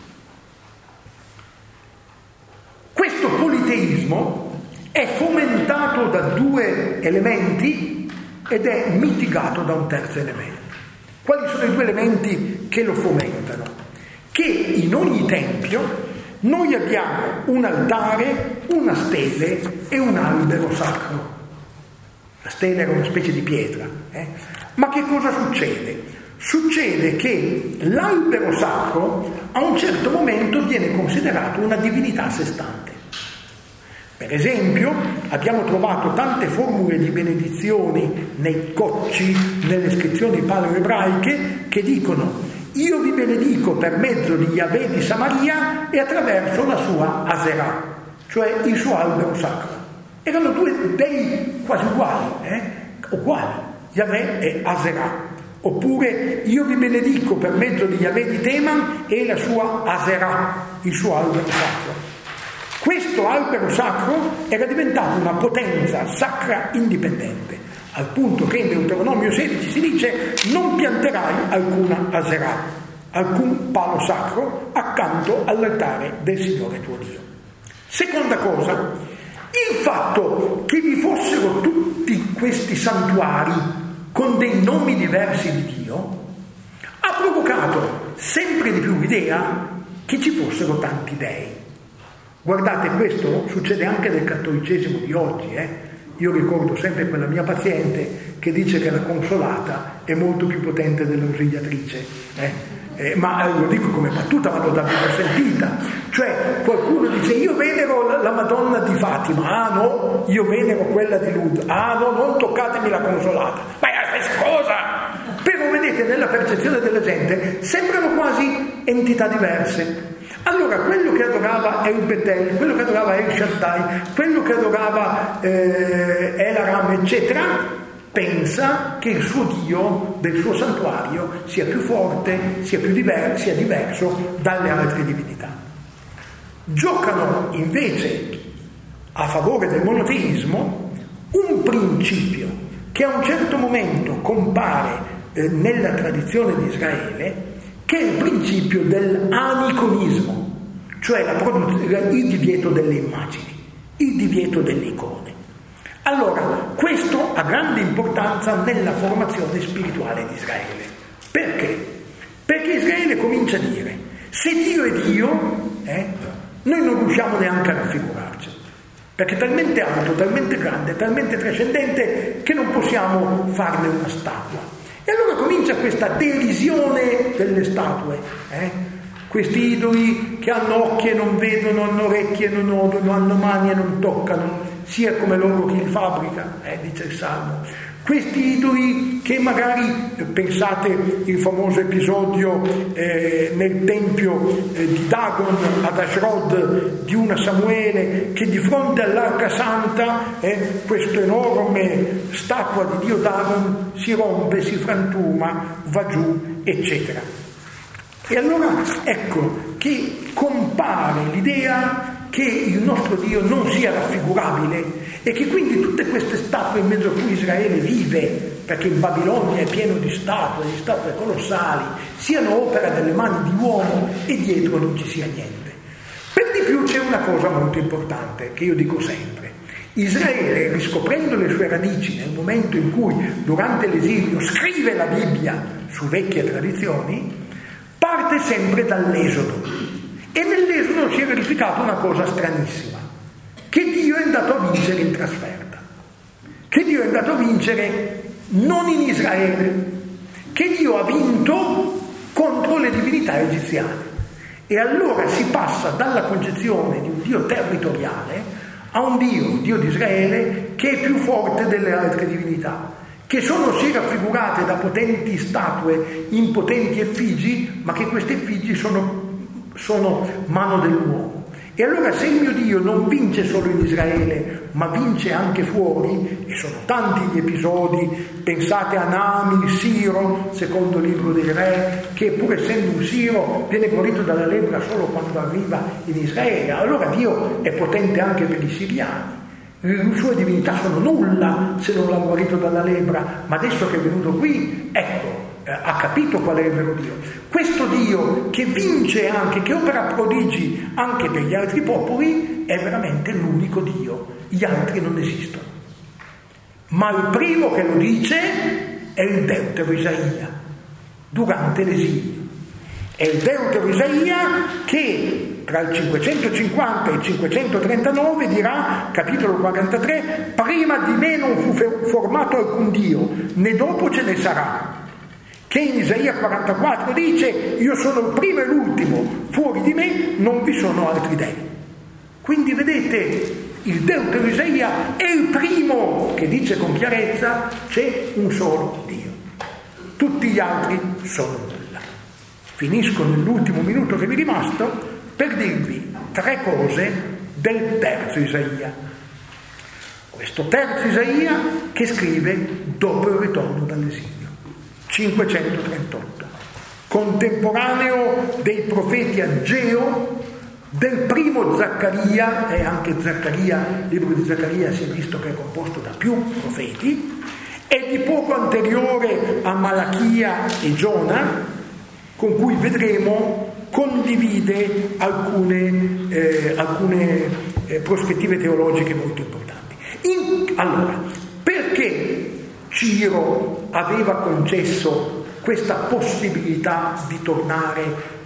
Questo politeismo è fomentato da due elementi ed è mitigato da un terzo elemento. Quali sono i due elementi che lo fomentano? Che in ogni tempio noi abbiamo un altare, una stele e un albero sacro. La stele era una specie di pietra. Eh? Ma che cosa succede? Succede che l'albero sacro a un certo momento viene considerato una divinità a sé stante. Per esempio, abbiamo trovato tante formule di benedizioni nei cocci, nelle iscrizioni paleoebraiche, che dicono: io vi benedico per mezzo di Yahweh di Samaria e attraverso la sua Aserà, cioè il suo albero sacro. Erano due dei quasi uguali, eh? uguali, Yahweh e Aserà. Oppure io vi benedico per mezzo di Yahweh di Teman e la sua Aserà, il suo albero sacro. Questo albero sacro era diventato una potenza sacra indipendente, al punto che in Deuteronomio sedici si dice: non pianterai alcuna Aserà, alcun palo sacro accanto all'altare del Signore tuo Dio. Seconda cosa, il fatto che vi fossero tutti questi santuari con dei nomi diversi di Dio ha provocato sempre di più l'idea che ci fossero tanti dei. Guardate, questo succede anche nel cattolicesimo di oggi, eh? Io ricordo sempre quella mia paziente che dice che la consolata è molto più potente dell'ausiliatrice, eh? Eh, ma eh, lo dico come battuta, ma l'ho davvero sentita. Cioè qualcuno dice: io venero la, la Madonna di Fatima, ah no, io venero quella di Lourdes, ah no, non toccatemi la consolata. Ma è la stessa cosa! Però vedete, nella percezione della gente sembrano quasi entità diverse. Allora quello che adorava El Betel, quello che adorava El Shaddai, quello che adorava eh, El Aram, eccetera, pensa che il suo Dio del suo santuario sia più forte, sia più diverso, sia diverso dalle altre divinità. Giocano invece a favore del monoteismo un principio che a un certo momento compare eh, nella tradizione di Israele, che è il principio dell'aniconismo, cioè la produz- il divieto delle immagini, il divieto delle icone. Allora, questo ha grande importanza nella formazione spirituale di Israele. Perché? Perché Israele comincia a dire: se Dio è Dio, eh, noi non riusciamo neanche a raffigurarci, perché è talmente alto, talmente grande, talmente trascendente che non possiamo farne una statua. E allora comincia questa derisione delle statue, eh? Questi idoli che hanno occhi e non vedono, hanno orecchie e non odono, hanno mani e non toccano, sia come loro chi li fabbrica, eh, dice il Salmo. Questi idoli che magari, eh, pensate il famoso episodio eh, nel tempio eh, di Dagon ad Ashdod di una Samuele, che di fronte all'Arca Santa eh, questo enorme statua di Dio Dagon si rompe, si frantuma, va giù, eccetera. E allora ecco che compare l'idea che il nostro Dio non sia raffigurabile e che quindi tutte queste statue in mezzo a cui Israele vive, perché in Babilonia è pieno di statue, di statue colossali, siano opera delle mani di uomo e dietro non ci sia niente. Per di più c'è una cosa molto importante che io dico sempre: Israele, riscoprendo le sue radici nel momento in cui durante l'esilio scrive la Bibbia su vecchie tradizioni, parte sempre dall'Esodo. E nell'Esodo si è verificata una cosa stranissima, che Dio è andato a vincere in trasferta, che Dio è andato a vincere non in Israele, che Dio ha vinto contro le divinità egiziane. E allora si passa dalla concezione di un Dio territoriale a un Dio, Dio di Israele, che è più forte delle altre divinità, che sono sì raffigurate da potenti statue in potenti effigi, ma che queste effigi sono sono mano dell'uomo. E allora se il mio Dio non vince solo in Israele, ma vince anche fuori, e sono tanti gli episodi, pensate a Naami, il Siro, secondo libro dei re, che pur essendo un Siro viene guarito dalla lebbra solo quando arriva in Israele. Allora Dio è potente anche per i siriani. Le sue divinità sono nulla se non l'ha guarito dalla lebbra, ma adesso che è venuto qui, ecco, ha capito qual è il vero Dio. Questo Dio che vince anche, che opera prodigi anche per gli altri popoli, è veramente l'unico Dio. Gli altri non esistono. Ma il primo che lo dice è il Deutero Isaia, durante l'esilio. È il Deutero Isaia che tra il cinquecentocinquanta e il cinquecentotrentanove dirà, capitolo quarantatré: prima di me non fu formato alcun Dio, né dopo ce ne sarà. Che in Isaia quarantaquattro dice: io sono il primo e l'ultimo, fuori di me non vi sono altri dei. Quindi vedete, il Deutero Isaia è il primo che dice con chiarezza: c'è un solo Dio, tutti gli altri sono nulla. Finisco nell'ultimo minuto che mi è rimasto per dirvi tre cose del terzo Isaia. Questo terzo Isaia che scrive dopo il ritorno dall'esilio, cinquecentotrentotto, contemporaneo dei profeti Ageo, del primo Zaccaria, e anche Zaccaria, il libro di Zaccaria si è visto che è composto da più profeti, e di poco anteriore a Malachia e Giona, con cui vedremo condivide alcune, eh, alcune eh, prospettive teologiche molto importanti. In, allora, perché Ciro aveva concesso questa possibilità di tornare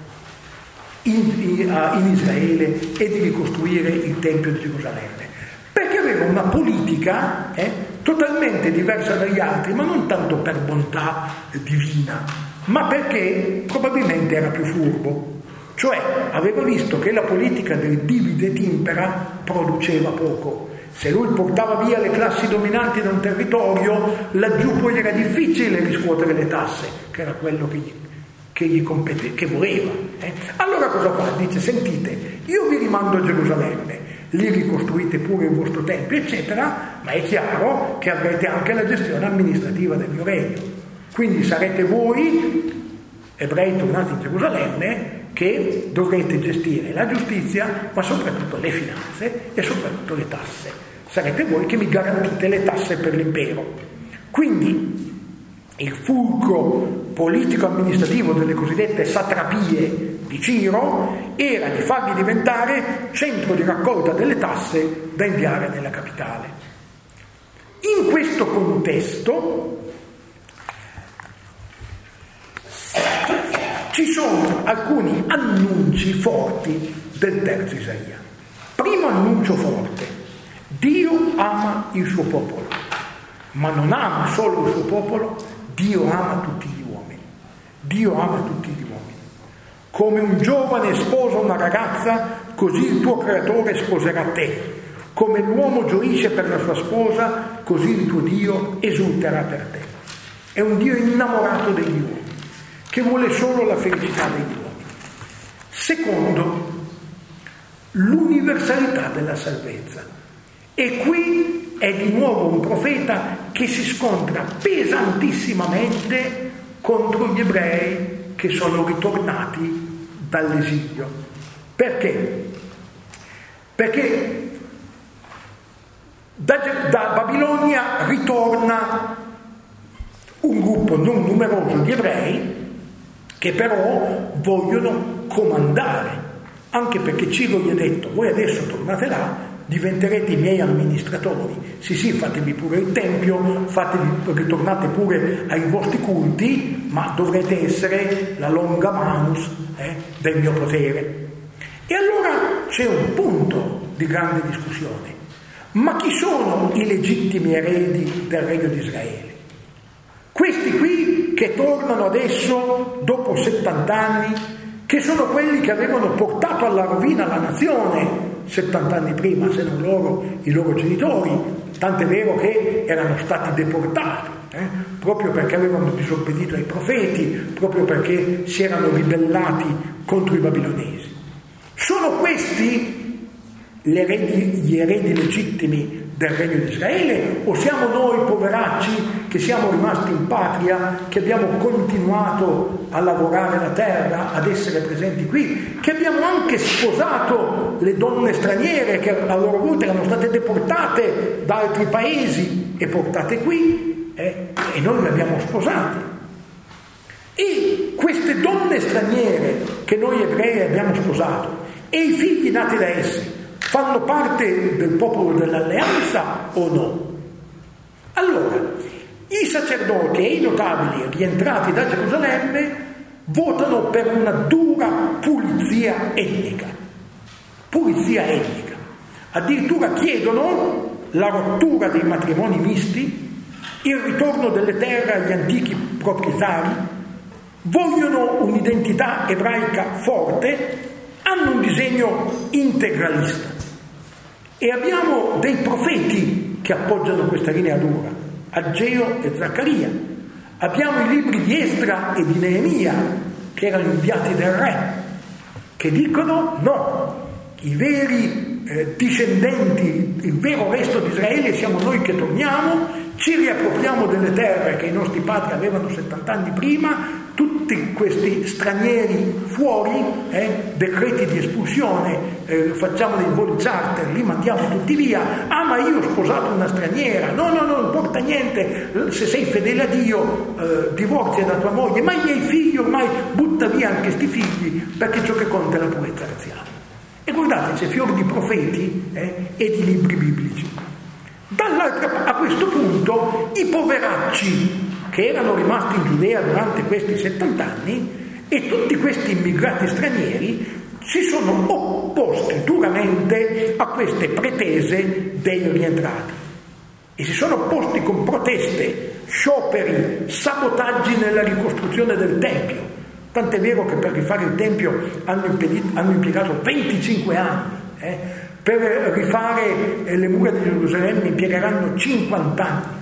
in, in, in Israele e di ricostruire il Tempio di Gerusalemme? Perché aveva una politica eh, totalmente diversa dagli altri, ma non tanto per bontà divina, ma perché probabilmente era più furbo. Cioè aveva visto che la politica del divide et impera produceva poco. Se lui portava via le classi dominanti da un territorio, laggiù poi era difficile riscuotere le tasse, che era quello che gli, che gli compete, che voleva. Eh? Allora cosa fa? Dice: sentite, io vi rimando a Gerusalemme, lì ricostruite pure il vostro tempio, eccetera, ma è chiaro che avrete anche la gestione amministrativa del mio regno. Quindi sarete voi, ebrei tornati in Gerusalemme, che dovrete gestire la giustizia, ma soprattutto le finanze e soprattutto le tasse. Sarete voi che mi garantite le tasse per l'impero. Quindi il fulcro politico-amministrativo delle cosiddette satrapie di Ciro era di farli diventare centro di raccolta delle tasse da inviare nella capitale. In questo contesto ci sono alcuni annunci forti del terzo Isaia. Primo annuncio forte: Dio ama il suo popolo, ma non ama solo il suo popolo, Dio ama tutti gli uomini. Dio ama tutti gli uomini. Come un giovane sposa una ragazza, così il tuo creatore sposerà te. Come l'uomo gioisce per la sua sposa, così il tuo Dio esulterà per te. È un Dio innamorato degli uomini, che vuole solo la felicità degli uomini. Secondo, l'universalità della salvezza. E qui è di nuovo un profeta che si scontra pesantissimamente contro gli ebrei che sono ritornati dall'esilio. Perché? Perché da, da Babilonia ritorna un gruppo non numeroso di ebrei che però vogliono comandare, anche perché Ciro gli ha detto: voi adesso tornate là, diventerete i miei amministratori, sì sì, fatevi pure il tempio, fatevi, ritornate pure ai vostri culti, ma dovrete essere la longa manus eh, del mio potere. E allora c'è un punto di grande discussione: ma chi sono i legittimi eredi del regno di Israele? Questi qui che tornano adesso dopo settanta anni, che sono quelli che avevano portato alla rovina la nazione settanta anni prima, se non loro, i loro genitori, tant'è vero che erano stati deportati, eh, proprio perché avevano disobbedito ai profeti, proprio perché si erano ribellati contro i babilonesi. Sono questi gli eredi, gli eredi legittimi del regno di Israele, o siamo noi poveracci che siamo rimasti in patria, che abbiamo continuato a lavorare la terra, ad essere presenti qui, che abbiamo anche sposato le donne straniere che a loro volta erano state deportate da altri paesi e portate qui, eh, e noi le abbiamo sposate. E queste donne straniere che noi ebrei abbiamo sposato e i figli nati da essi fanno parte del popolo dell'alleanza o no? Allora, i sacerdoti e i notabili rientrati da Gerusalemme votano per una dura pulizia etnica. Pulizia etnica. Addirittura chiedono la rottura dei matrimoni misti, il ritorno delle terre agli antichi proprietari, vogliono un'identità ebraica forte, hanno un disegno integralista. E abbiamo dei profeti che appoggiano questa linea dura, Ageo e Zaccaria. Abbiamo i libri di Esdra e di Neemia, che erano inviati del re, che dicono no, i veri eh, discendenti, il vero resto di Israele siamo noi che torniamo, ci riappropriamo delle terre che i nostri padri avevano settanta anni prima, tutti questi stranieri fuori, eh, decreti di espulsione, eh, facciamo dei voli charter, li mandiamo tutti via. Ah, ma io ho sposato una straniera, no no no, non porta niente, se sei fedele a Dio eh, divorzia da tua moglie, ma i miei figli ormai butta via anche sti figli, perché ciò che conta è la purezza razziale. E guardate, c'è fior di profeti eh, e di libri biblici. Dall'altra, a questo punto i poveracci che erano rimasti in Giudea durante questi settanta anni e tutti questi immigrati stranieri si sono opposti duramente a queste pretese dei rientrati e si sono opposti con proteste, scioperi, sabotaggi nella ricostruzione del Tempio. Tant'è vero che per rifare il Tempio hanno, impedito, hanno impiegato venticinque anni, eh? Per rifare le mura di Gerusalemme impiegheranno cinquanta anni.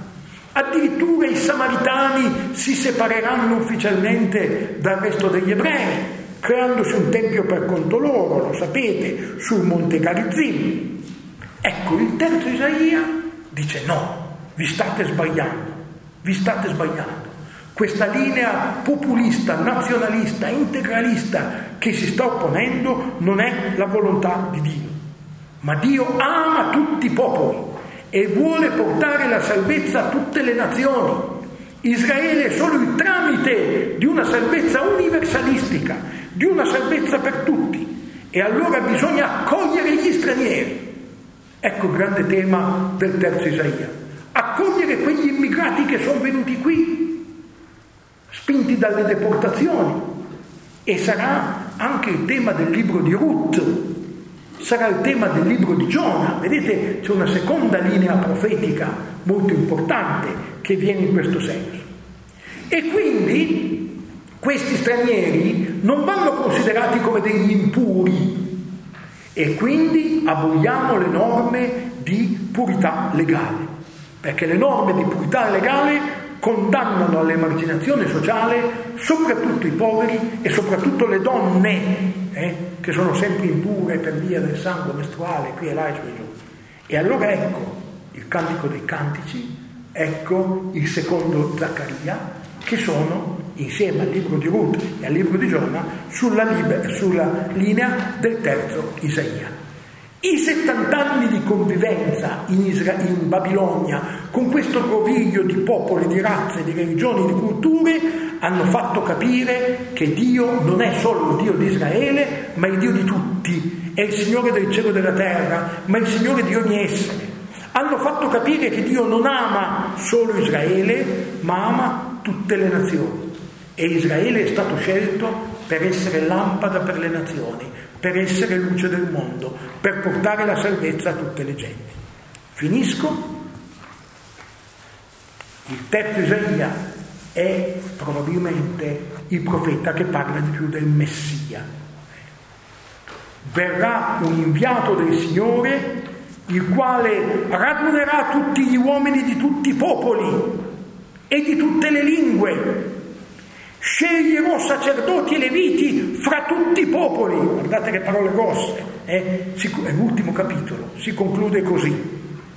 Addirittura i samaritani si separeranno ufficialmente dal resto degli ebrei, creandosi un tempio per conto loro, lo sapete, sul monte Garizim. Ecco, il terzo Isaia dice no, vi state sbagliando, vi state sbagliando. Questa linea populista, nazionalista, integralista che si sta opponendo non è la volontà di Dio. Ma Dio ama tutti i popoli e vuole portare la salvezza a tutte le nazioni. Israele è solo il tramite di una salvezza universalistica, di una salvezza per tutti. E allora bisogna accogliere gli stranieri. Ecco il grande tema del terzo Isaia. Accogliere quegli immigrati che sono venuti qui, spinti dalle deportazioni. E sarà anche il tema del libro di Ruth, sarà il tema del libro di Giona. Vedete, c'è una seconda linea profetica molto importante che viene in questo senso. E quindi questi stranieri non vanno considerati come degli impuri, e quindi aboliamo le norme di purità legale, perché le norme di purità legale condannano all'emarginazione sociale soprattutto i poveri e soprattutto le donne, eh, che sono sempre impure per via del sangue mestruale, qui e là e su e giù. E allora ecco il Cantico dei Cantici, ecco il secondo Zaccaria, che sono, insieme al libro di Ruth e al libro di Giona, sulla, liber- sulla linea del terzo Isaia. I settant'anni di convivenza in, Isra- in Babilonia con questo groviglio di popoli, di razze, di religioni, di culture hanno fatto capire che Dio non è solo il Dio di Israele, ma il Dio di tutti, è il Signore del cielo e della terra, ma il Signore di ogni essere. Hanno fatto capire che Dio non ama solo Israele, ma ama tutte le nazioni. E Israele è stato scelto per essere lampada per le nazioni, per essere luce del mondo, per portare la salvezza a tutte le genti. Finisco. Il terzo Isaia è probabilmente il profeta che parla di più del Messia. Verrà un inviato del Signore, il quale radunerà tutti gli uomini di tutti i popoli e di tutte le lingue. Sceglierò sacerdoti e leviti fra tutti i popoli. Guardate che parole grosse, eh? È l'ultimo capitolo, si conclude così.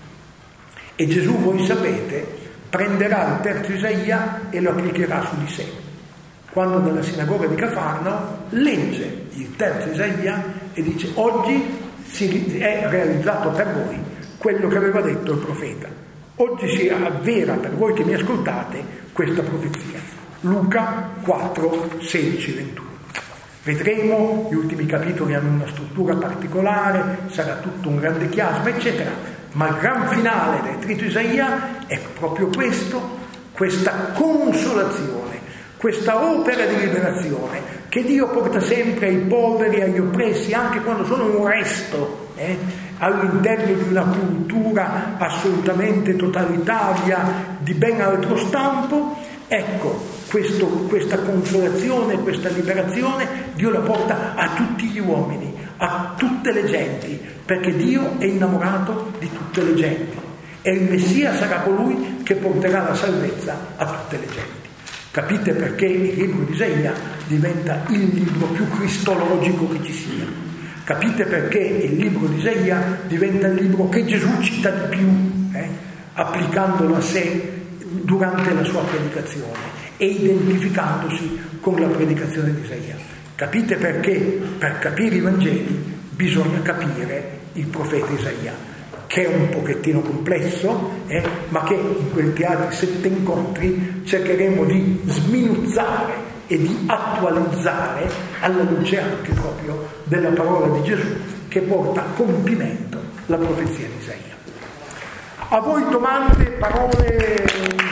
E Gesù, voi sapete, prenderà il terzo Isaia e lo applicherà su di sé. Quando nella sinagoga di Cafarnao legge il terzo Isaia e dice: oggi si è realizzato per voi quello che aveva detto il profeta. Oggi si avvera per voi che mi ascoltate questa profezia. Luca quattro, sedici, ventuno. Vedremo, gli ultimi capitoli hanno una struttura particolare, sarà tutto un grande chiasma, eccetera, ma il gran finale del trito Isaia è proprio questo, questa consolazione, questa opera di liberazione che Dio porta sempre ai poveri, agli oppressi, anche quando sono un resto, eh, all'interno di una cultura assolutamente totalitaria di ben altro stampo. Ecco, questo, questa consolazione, questa liberazione, Dio la porta a tutti gli uomini, a tutte le genti, perché Dio è innamorato di tutte le genti. E il Messia sarà colui che porterà la salvezza a tutte le genti. Capite perché il libro di Isaia diventa il libro più cristologico che ci sia. Capite perché il libro di Isaia diventa il libro che Gesù cita di più, eh, applicandolo a sé durante la sua predicazione e identificandosi con la predicazione di Isaia. Capite perché per capire i Vangeli bisogna capire il profeta Isaia, che è un pochettino complesso, eh, ma che in questi altri sette incontri cercheremo di sminuzzare e di attualizzare alla luce anche proprio della parola di Gesù che porta a compimento la profezia di Isaia. A voi domande, parole?